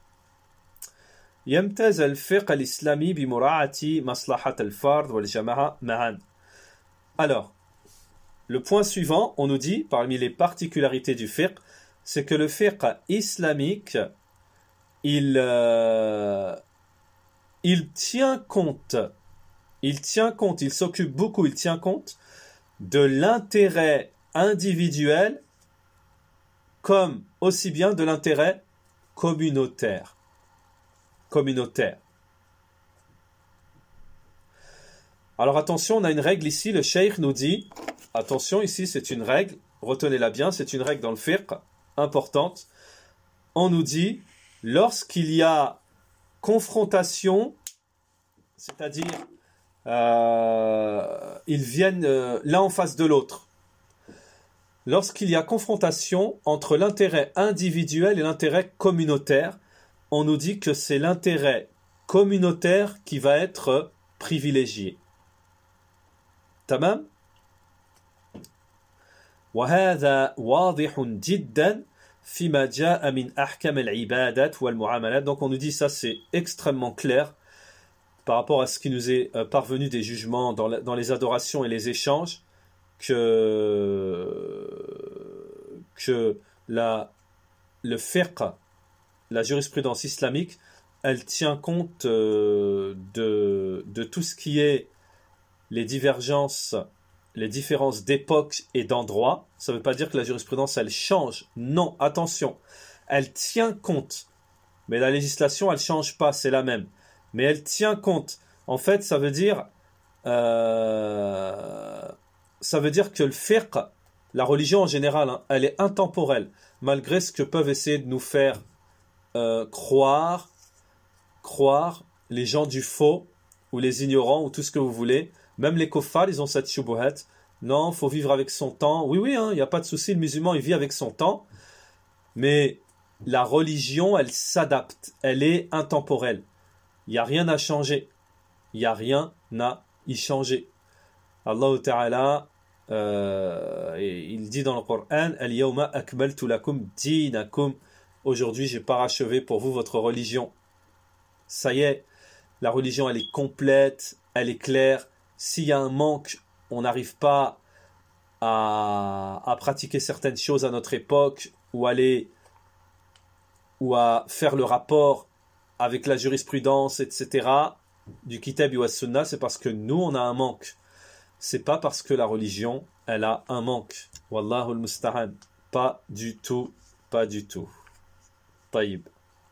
يمتاز الفقه الإسلامي بمراعاة مصلحة الفرد والجماعة معا. Alors, le point suivant, on nous dit, parmi les particularités du fiqh, c'est que le fiqh islamique, il, euh, il tient compte, il tient compte, il s'occupe beaucoup, il tient compte de l'intérêt individuel comme aussi bien de l'intérêt communautaire. Communautaire. Alors attention, on a une règle ici, le cheikh nous dit, attention ici c'est une règle, retenez-la bien, c'est une règle dans le fiqh, importante. On nous dit, lorsqu'il y a confrontation, c'est-à-dire euh, ils viennent euh, l'un en face de l'autre, lorsqu'il y a confrontation entre l'intérêt individuel et l'intérêt communautaire, on nous dit que c'est l'intérêt communautaire qui va être privilégié. تمام؟ وهذا واضح جدا فيما جاء من أحكام العبادات والمعاملات. Donc on nous dit ça c'est extrêmement clair par rapport à ce qui nous est parvenu des jugements dans, la, dans les adorations et les échanges que, que la, le fiqh, la jurisprudence islamique, elle tient compte euh, de, de tout ce qui est les divergences, les différences d'époque et d'endroit. Ça ne veut pas dire que la jurisprudence, elle change. Non, attention. Elle tient compte. Mais la législation, elle ne change pas, c'est la même. Mais elle tient compte. En fait, ça veut dire, euh, ça veut dire que le fiqh, la religion en général, hein, elle est intemporelle. Malgré ce que peuvent essayer de nous faire euh, croire, croire les gens du faux, ou les ignorants, ou tout ce que vous voulez. Même les kuffars, ils ont cette shubuhat. Non, il faut vivre avec son temps. Oui, oui, il hein, n'y a pas de souci. Le musulman, il vit avec son temps. Mais la religion, elle s'adapte. Elle est intemporelle. Il n'y a rien à changer. Il n'y a rien à y changer. Allah Ta'ala, euh, il dit dans le Coran, Al-yawma akmaltu lakum dinakum. Aujourd'hui, j'ai parachevé pour vous votre religion. Ça y est, la religion, elle est complète, elle est claire. S'il y a un manque, on n'arrive pas à, à pratiquer certaines choses à notre époque, ou aller, ou à faire le rapport avec la jurisprudence, et cetera, du Kitab wa Sunna, c'est parce que nous, on a un manque. C'est pas parce que la religion, elle a un manque. Wallahu al-musta'an. Pas du tout, pas du tout. Taïb.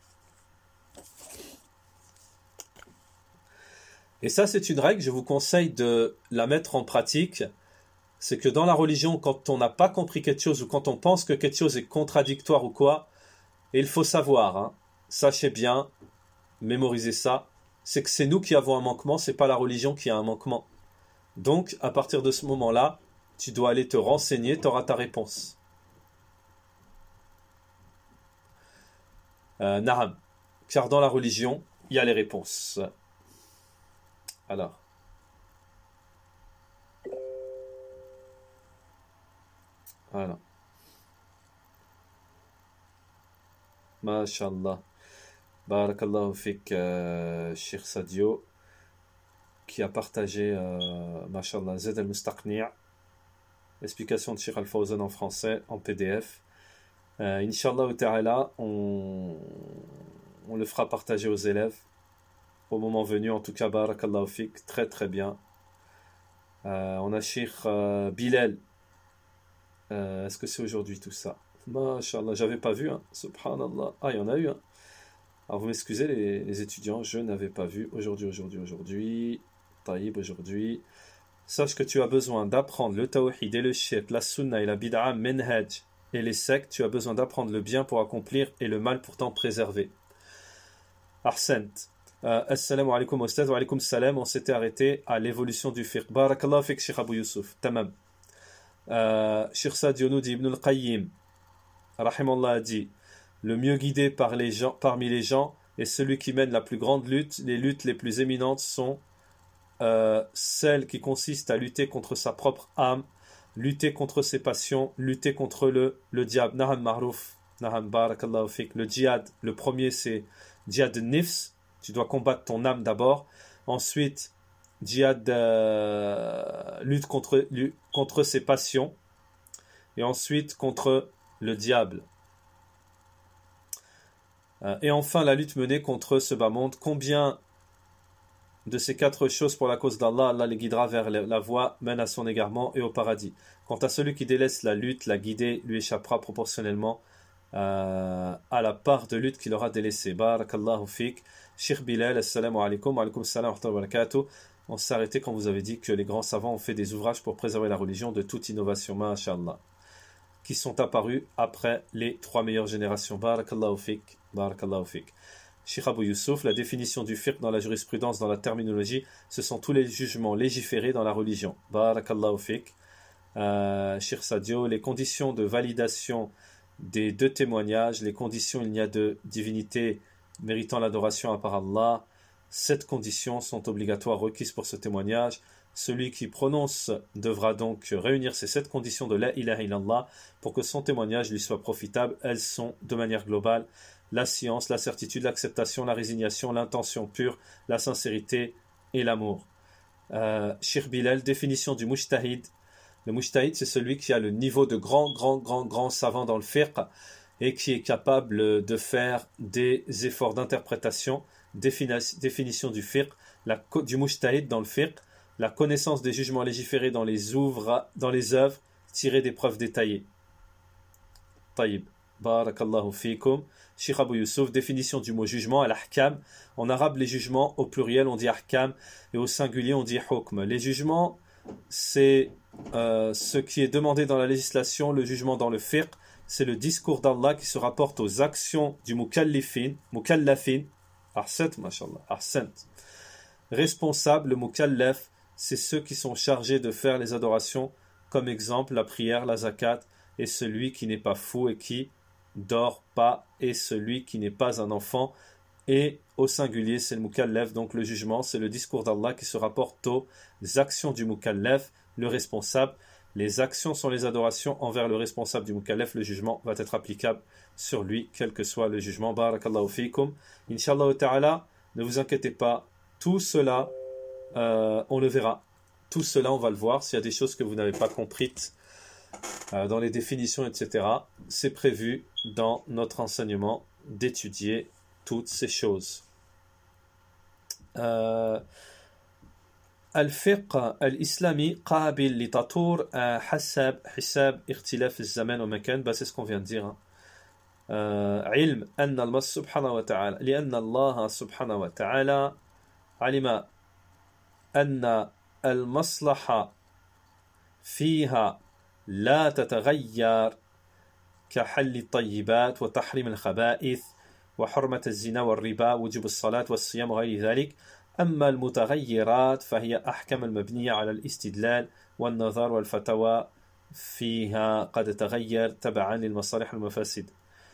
Et ça, c'est une règle, je vous conseille de la mettre en pratique. C'est que dans la religion, quand on n'a pas compris quelque chose ou quand on pense que quelque chose est contradictoire ou quoi, et il faut savoir, hein, sachez bien, mémorisez ça, c'est que c'est nous qui avons un manquement, c'est pas la religion qui a un manquement. Donc, à partir de ce moment-là, tu dois aller te renseigner, tu auras ta réponse. Euh, Naham. Car dans la religion, il y a les réponses. Alors. Voilà. Masha'Allah. Barakallahu fik, euh, Cheikh Sadio, qui a partagé, euh, Masha'Allah, Zed al-Mustaqni', l'explication de Cheikh Al-Fawzan en français, en P D F. Euh, Inch'Allah ta'ala, on, on le fera partager aux élèves au moment venu. En tout cas, barakallahu fik, très très bien. Euh, on a Cheikh euh, Bilal. Euh, est-ce que c'est aujourd'hui tout ça? Masha'Allah, j'avais pas vu, hein. Subhanallah. Ah, il y en a eu, hein. Alors vous m'excusez les, les étudiants, je n'avais pas vu aujourd'hui, aujourd'hui, aujourd'hui. Taïb, aujourd'hui. Sache que tu as besoin d'apprendre le tawhid et le shirk, la sunna et la bid'a, menhaj et les sectes. Tu as besoin d'apprendre le bien pour accomplir et le mal pour t'en préserver. Arsent. Euh, assalamu alaikum ustad wa alaikum salam. On s'était arrêté à l'évolution du fiqh. Barakallahu fik Cheikh Abou Youssouf. Tamam. Euh, Cheikh Sadio nous dit Ibn al-Qayyim rahimallah a dit le mieux guidé par les gens, parmi les gens est celui qui mène la plus grande lutte. Les luttes les plus éminentes sont euh, celles qui consistent à lutter contre sa propre âme, lutter contre ses passions, lutter contre le, le diable. Naham Marouf, Naham Barakallahu fik. Le djihad, le premier c'est djihad nifs, tu dois combattre ton âme d'abord. Ensuite, djihad euh, lutte contre, lutte contre ses passions. Et ensuite contre le diable. Euh, et enfin, la lutte menée contre ce bas monde. Combien de ces quatre choses pour la cause d'Allah, Allah les guidera vers la voie, mène à son égarement et au paradis. Quant à celui qui délaisse la lutte, la guidée lui échappera proportionnellement euh, à la part de lutte qu'il aura délaissée. Barakallahu fik. Cheikh Bilal, assalamu alaikum, wa alaikum salam wa rahmatullahi wa barakatuh. On s'est arrêté quand vous avez dit que les grands savants ont fait des ouvrages pour préserver la religion de toute innovation, masha'Allah, qui sont apparus après les trois meilleures générations. Barakallahu fik. Barakallahu fik. Cheikh Abou Youssouf, la définition du fiqh dans la jurisprudence, dans la terminologie, ce sont tous les jugements légiférés dans la religion. Barakallahu fik. Euh, Cheikh Sadio, les conditions de validation des deux témoignages, les conditions il n'y a de divinité méritant l'adoration à part Allah, sept conditions sont obligatoires requises pour ce témoignage. Celui qui prononce devra donc réunir ces sept conditions de la ilaha illallah pour que son témoignage lui soit profitable. Elles sont, de manière globale, la science, la certitude, l'acceptation, la résignation, l'intention pure, la sincérité et l'amour. Euh, Cheikh Bilal, définition du mujtahid. Le mujtahid, c'est celui qui a le niveau de grand, grand, grand, grand savant dans le fiqh et qui est capable de faire des efforts d'interprétation. Défini- définition du fiqh, la, du mujtahid dans le fiqh, la connaissance des jugements légiférés dans les, ouvra, dans les œuvres tirées des preuves détaillées. Taïb. Barakallahu fikum. Cheikh Abou Youssouf, définition du mot jugement, al-ahkam. En arabe, les jugements, au pluriel, on dit ahkam, et au singulier, on dit hukm. Les jugements, c'est euh, ce qui est demandé dans la législation, le jugement dans le fiqh, c'est le discours d'Allah qui se rapporte aux actions du mukallifin, mukallafin, arsent, mashallah, arsent. Responsable, le mukallaf, c'est ceux qui sont chargés de faire les adorations, comme exemple la prière, la zakat, et celui qui n'est pas fou et qui dort pas, et celui qui n'est pas un enfant et au singulier c'est le mukallaf, donc le jugement c'est le discours d'Allah qui se rapporte aux actions du mukallaf, le responsable. Les actions sont les adorations envers le responsable du mukallaf, le jugement va être applicable sur lui quel que soit le jugement. Barakallahu fikum. Inch'Allah ta'ala, ne vous inquiétez pas, tout cela euh, on le verra, tout cela on va le voir. S'il y a des choses que vous n'avez pas comprises euh, dans les définitions, et cetera, c'est prévu dans notre enseignement d'étudier toutes ces choses. Euh, الفقه الإسلامي قابل لتطور حسب حساب اختلاف الزمان والمكان. bah, c'est ce qu'on vient de dire hein. euh, علم أن الله سبحانه وتعالى لأن الله سبحانه وتعالى علم أن المصلحة فيها لا تتغير كحل الطيبات وتحريم الخبائث وحرمة الزنا والربا وجوب الصلاة والصيام وغير ذلك. أما المتغيرات فهي أحكام المبنية على الاستدلال والنظر والفتوى فيها قد تغير تبعا للمصالح والمفاسد.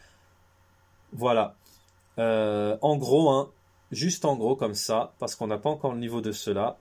Voilà. Euh, en gros, hein, juste en gros comme ça, parce qu'on n'a pas encore le niveau de cela,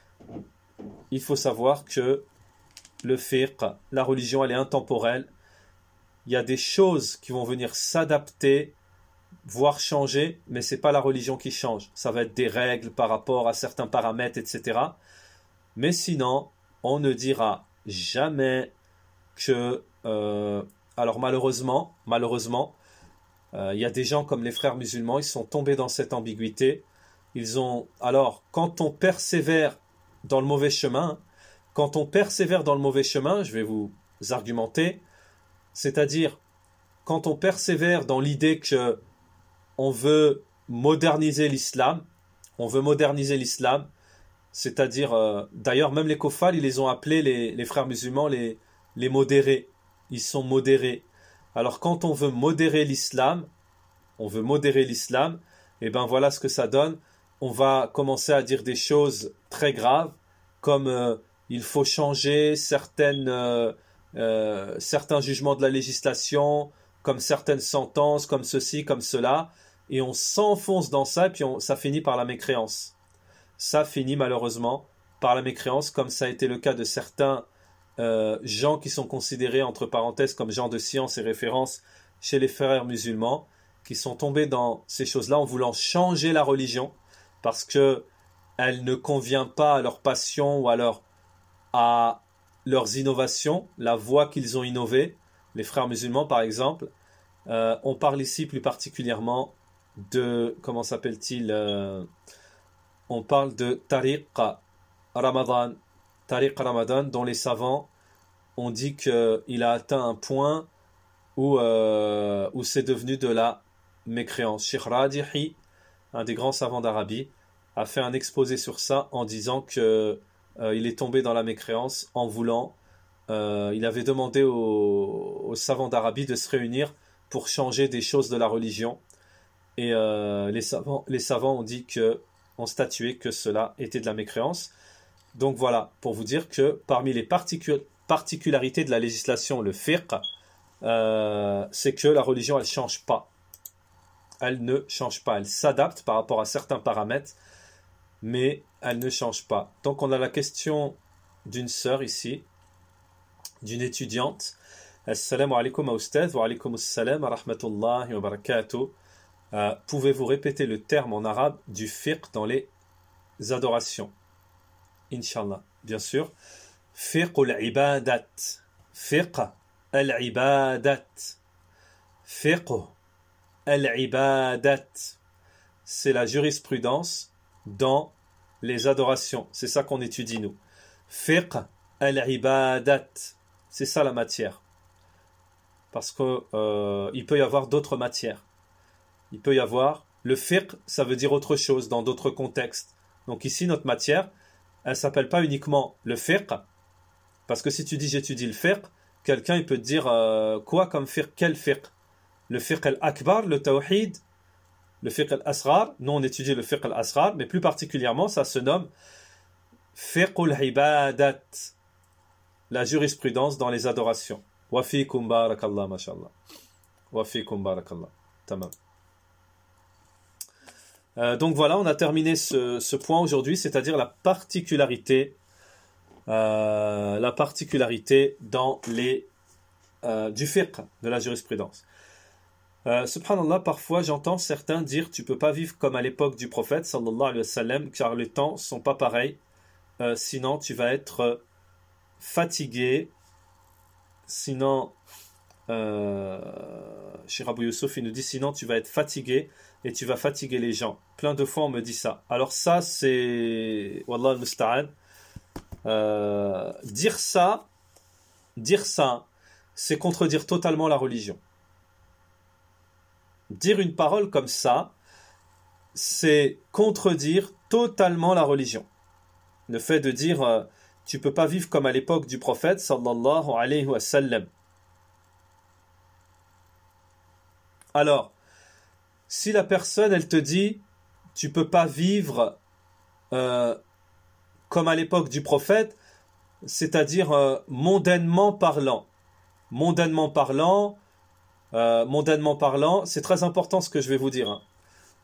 il faut savoir que le fiqh, la religion, elle est intemporelle. Il y a des choses qui vont venir s'adapter, voire changer, mais c'est pas la religion qui change. Ça va être des règles par rapport à certains paramètres, et cetera. Mais sinon, on ne dira jamais que... Euh, alors malheureusement, malheureusement, euh, il y a des gens comme les frères musulmans, ils sont tombés dans cette ambiguïté. Ils ont... Alors, quand on persévère dans le mauvais chemin, quand on persévère dans le mauvais chemin, je vais vous argumenter, c'est-à-dire quand on persévère dans l'idée que on veut moderniser l'islam, on veut moderniser l'islam, c'est-à-dire, euh, d'ailleurs même les kofars, ils les ont appelés, les, les frères musulmans, les, les modérés, ils sont modérés. Alors quand on veut modérer l'islam, on veut modérer l'islam, et ben voilà ce que ça donne, on va commencer à dire des choses très graves, comme euh, il faut changer certaines, euh, euh, certains jugements de la législation, comme certaines sentences, comme ceci, comme cela, et on s'enfonce dans ça, et puis on, ça finit par la mécréance. Ça finit malheureusement par la mécréance, comme ça a été le cas de certains euh, gens qui sont considérés, entre parenthèses, comme gens de science et référence chez les frères musulmans, qui sont tombés dans ces choses-là en voulant changer la religion, parce que elle ne convient pas à leur passion ou à, leur, à leurs innovations, la voie qu'ils ont innové. Les frères musulmans, par exemple, euh, on parle ici plus particulièrement de, comment s'appelle-t-il euh, on parle de Tariq Ramadan, Tariq Ramadan, dont les savants ont dit qu'il a atteint un point où, euh, où c'est devenu de la mécréance. Sheikh Radihi, un des grands savants d'Arabie, a fait un exposé sur ça en disant qu'il euh, est tombé dans la mécréance en voulant, euh, il avait demandé aux, aux savants d'Arabie de se réunir pour changer des choses de la religion, et euh, les, savants, les savants ont dit que, ont statué que cela était de la mécréance. Donc voilà, pour vous dire que parmi les particu- particularités de la législation, le fiqh, euh, c'est que la religion elle change pas, elle ne change pas, elle s'adapte par rapport à certains paramètres, mais elle ne change pas. Donc on a la question d'une sœur ici, d'une étudiante. Assalamu alaikum wa ustad wa alaikum assalam wa rahmatullahi wa barakatuh. Euh, pouvez-vous répéter le terme en arabe du fiqh dans les adorations? Inch'Allah, bien sûr. Fiqh al-ibadat. Fiqh al-ibadat. Fiqh al-ibadat. C'est la jurisprudence dans les adorations. C'est ça qu'on étudie, nous. Fiqh al-ibadat. C'est ça la matière. Parce qu'il euh, peut y avoir d'autres matières. Il peut y avoir... Le fiqh, ça veut dire autre chose dans d'autres contextes. Donc ici, notre matière, elle ne s'appelle pas uniquement le fiqh. Parce que si tu dis j'étudie le fiqh, quelqu'un il peut te dire euh, quoi comme fiqh? Quel fiqh? Le fiqh al-akbar, le tawhid, le fiqh al-asrar. Nous, on étudie le fiqh al-asrar, mais plus particulièrement, ça se nomme fiqh al-ibadat, la jurisprudence dans les adorations. Wa fikum barakallah, mashallah. Wa fikum barakallah. Tamam. Euh, donc voilà, on a terminé ce, ce point aujourd'hui, c'est-à-dire la particularité, euh, la particularité dans les euh, du fiqh, de la jurisprudence. Euh, subhanallah, parfois j'entends certains dire tu peux pas vivre comme à l'époque du prophète sallallahu alayhi wa sallam, car les temps sont pas pareils, euh, sinon tu vas être fatigué, sinon euh, Cheikh Abou Youssouf il nous dit sinon tu vas être fatigué et tu vas fatiguer les gens. Plein de fois on me dit ça. Alors ça c'est wallah al-musta'an. Euh, dire ça, dire ça, c'est contredire totalement la religion. Dire une parole comme ça, c'est contredire totalement la religion. Le fait de dire euh, tu peux pas vivre comme à l'époque du prophète sallallahu alayhi wa sallam. Alors, si la personne elle te dit tu peux pas vivre euh, comme à l'époque du prophète, c'est-à-dire euh, mondainement parlant, mondainement parlant, euh, mondainement parlant, c'est très important ce que je vais vous dire. Hein.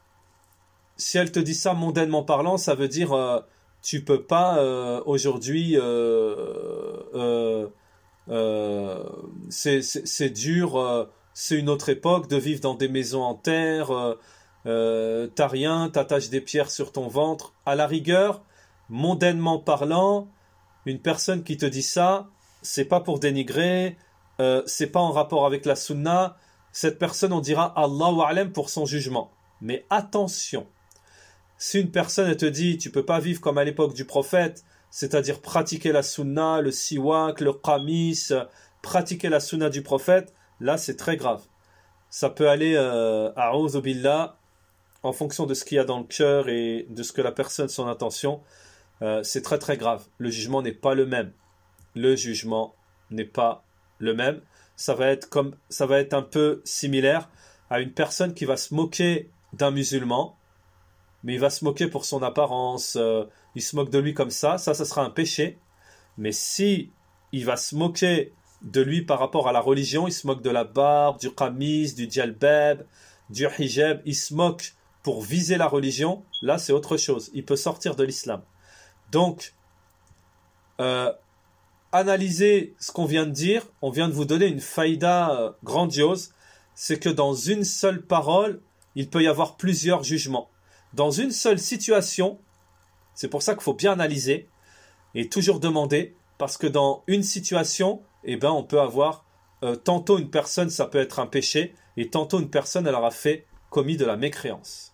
Si elle te dit ça mondainement parlant, ça veut dire euh, tu peux pas euh, aujourd'hui, euh, euh, euh, c'est, c'est, c'est dur, euh, c'est une autre époque de vivre dans des maisons en terre, euh, euh, t'as rien, t'attaches des pierres sur ton ventre. À la rigueur, mondainement parlant, une personne qui te dit ça, c'est pas pour dénigrer, euh, c'est pas en rapport avec la sunna. Cette personne, on dira Allahu a'lam pour son jugement. Mais attention, si une personne elle te dit tu peux pas vivre comme à l'époque du prophète, c'est-à-dire pratiquer la sunna, le siwak, le qamis, pratiquer la sunna du prophète, là c'est très grave. Ça peut aller euh, a'oudhu billah, en fonction de ce qu'il y a dans le cœur et de ce que la personne, son intention, euh, c'est très très grave. Le jugement n'est pas le même. Le jugement n'est pas le même. Ça va être comme, ça va être un peu similaire à une personne qui va se moquer d'un musulman, mais il va se moquer pour son apparence, euh, il se moque de lui comme ça, ça, ça sera un péché. Mais si il va se moquer de lui par rapport à la religion, il se moque de la barbe, du qamis, du djalbab, du hijab, il se moque pour viser la religion, là c'est autre chose, il peut sortir de l'islam. Donc, euh, analysez ce qu'on vient de dire, on vient de vous donner une faïda euh, grandiose, c'est que dans une seule parole, il peut y avoir plusieurs jugements. Dans une seule situation, c'est pour ça qu'il faut bien analyser et toujours demander, parce que dans une situation, eh ben, on peut avoir euh, tantôt une personne, ça peut être un péché, et tantôt une personne, elle aura fait commis de la mécréance.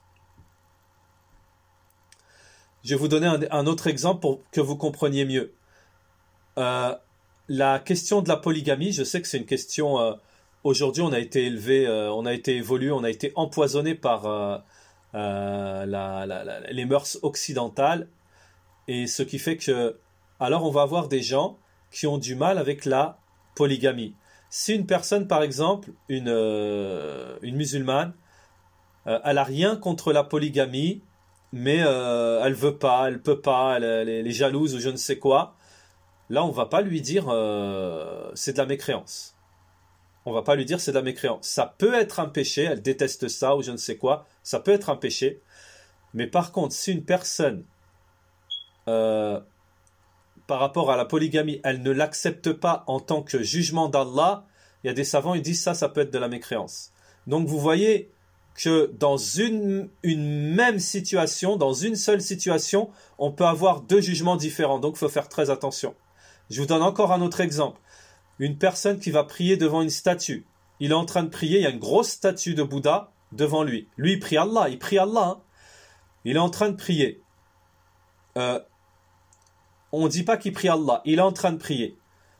Je vais vous donner un, un autre exemple pour que vous compreniez mieux. Euh, la question de la polygamie, je sais que c'est une question. Euh, aujourd'hui, on a été élevé, euh, on a été évolué, on a été empoisonné par euh, euh, la, la, la, les mœurs occidentales, et ce qui fait que, alors, on va avoir des gens qui ont du mal avec la polygamie. Si une personne, par exemple, une euh, une musulmane, euh, elle a rien contre la polygamie, mais euh, elle veut pas, elle peut pas, elle, elle, elle est jalouse ou je ne sais quoi. Là, on va pas lui dire euh, c'est de la mécréance. On va pas lui dire c'est de la mécréance. Ça peut être un péché, elle déteste ça ou je ne sais quoi. Ça peut être un péché. Mais par contre, si une personne, euh, par rapport à la polygamie, elle ne l'accepte pas en tant que jugement d'Allah, il y a des savants, ils disent ça, ça peut être de la mécréance. Donc vous voyez que dans une, une même situation, dans une seule situation, on peut avoir deux jugements différents. Donc il faut faire très attention. Je vous donne encore un autre exemple. Une personne qui va prier devant une statue. Il est en train de prier, il y a une grosse statue de Bouddha devant lui. Lui, il prie Allah, il prie Allah. Hein. Il est en train de prier. Euh, on ne dit pas qu'il prie Allah, il est en train de prier.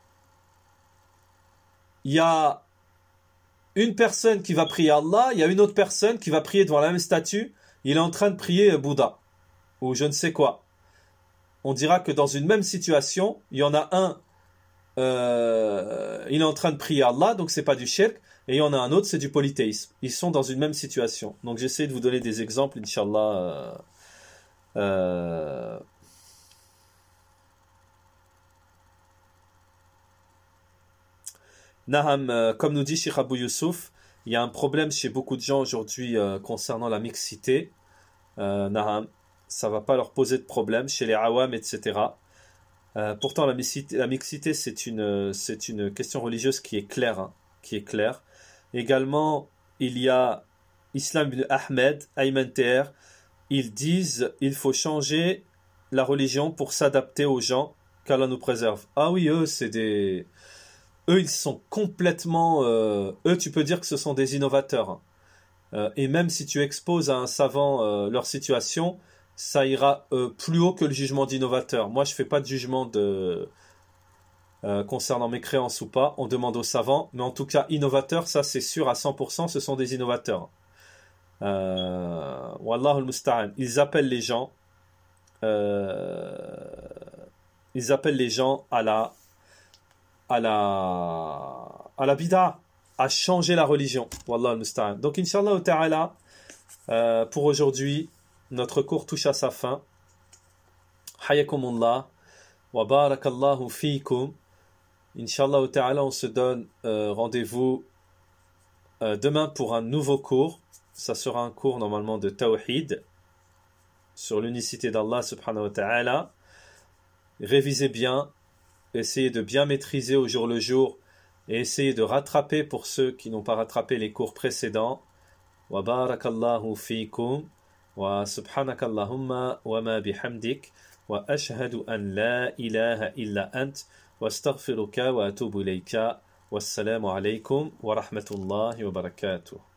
Il y a une personne qui va prier Allah, il y a une autre personne qui va prier devant la même statue, il est en train de prier Bouddha, ou je ne sais quoi. On dira que dans une même situation, il y en a un, euh, il est en train de prier Allah, donc c'est pas du shirk, et il y en a un autre, c'est du polythéisme. Ils sont dans une même situation. Donc j'essaie de vous donner des exemples, Inch'Allah. Euh, euh, Naham, euh, comme nous dit Cheikh Abou Youssouf, il y a un problème chez beaucoup de gens aujourd'hui euh, concernant la mixité. Euh, naham, ça va pas leur poser de problème chez les awam, et cetera. Euh, pourtant, la mixité, la mixité c'est une, c'est une question religieuse qui est claire, hein, qui est claire. Également, il y a Islam ibn Ahmed, Ayman Teher, ils disent il faut changer la religion pour s'adapter aux gens qu'Allah nous préserve. Ah oui, eux, c'est des... Eux, ils sont complètement... Euh... Eux, tu peux dire que ce sont des innovateurs. Hein. Euh, et même si tu exposes à un savant euh, leur situation, ça ira euh, plus haut que le jugement d'innovateur. Moi, je fais pas de jugement de... Euh, concernant mes créances ou pas. On demande aux savants. Mais en tout cas, innovateurs, ça c'est sûr à cent pour cent, ce sont des innovateurs. Euh... Wallahu al-musta'an. Ils appellent les gens... Euh... Ils appellent les gens à la... à la... à la bid'a, à changer la religion. Wallah al-musta'an. Donc, Inch'Allah ta'ala, euh, pour aujourd'hui, notre cours touche à sa fin. Hayakumullah, wa barakallahu fikum. Inch'Allah ta'ala, on se donne euh, rendez-vous euh, demain pour un nouveau cours. Ça sera un cours normalement de Tawhid sur l'unicité d'Allah subhanahu wa ta'ala. Révisez bien, essayez de bien maîtriser au jour le jour et essayez de rattraper pour ceux qui n'ont pas rattrapé les cours précédents. Wa barakallahu fikum wa subhanakallahumma wa ma bihamdik wa ashhadu an la ilaha illa ant wa astaghfiruka wa atubu ilayka. Wassalamu alaykum wa rahmatullahi wa barakatuh.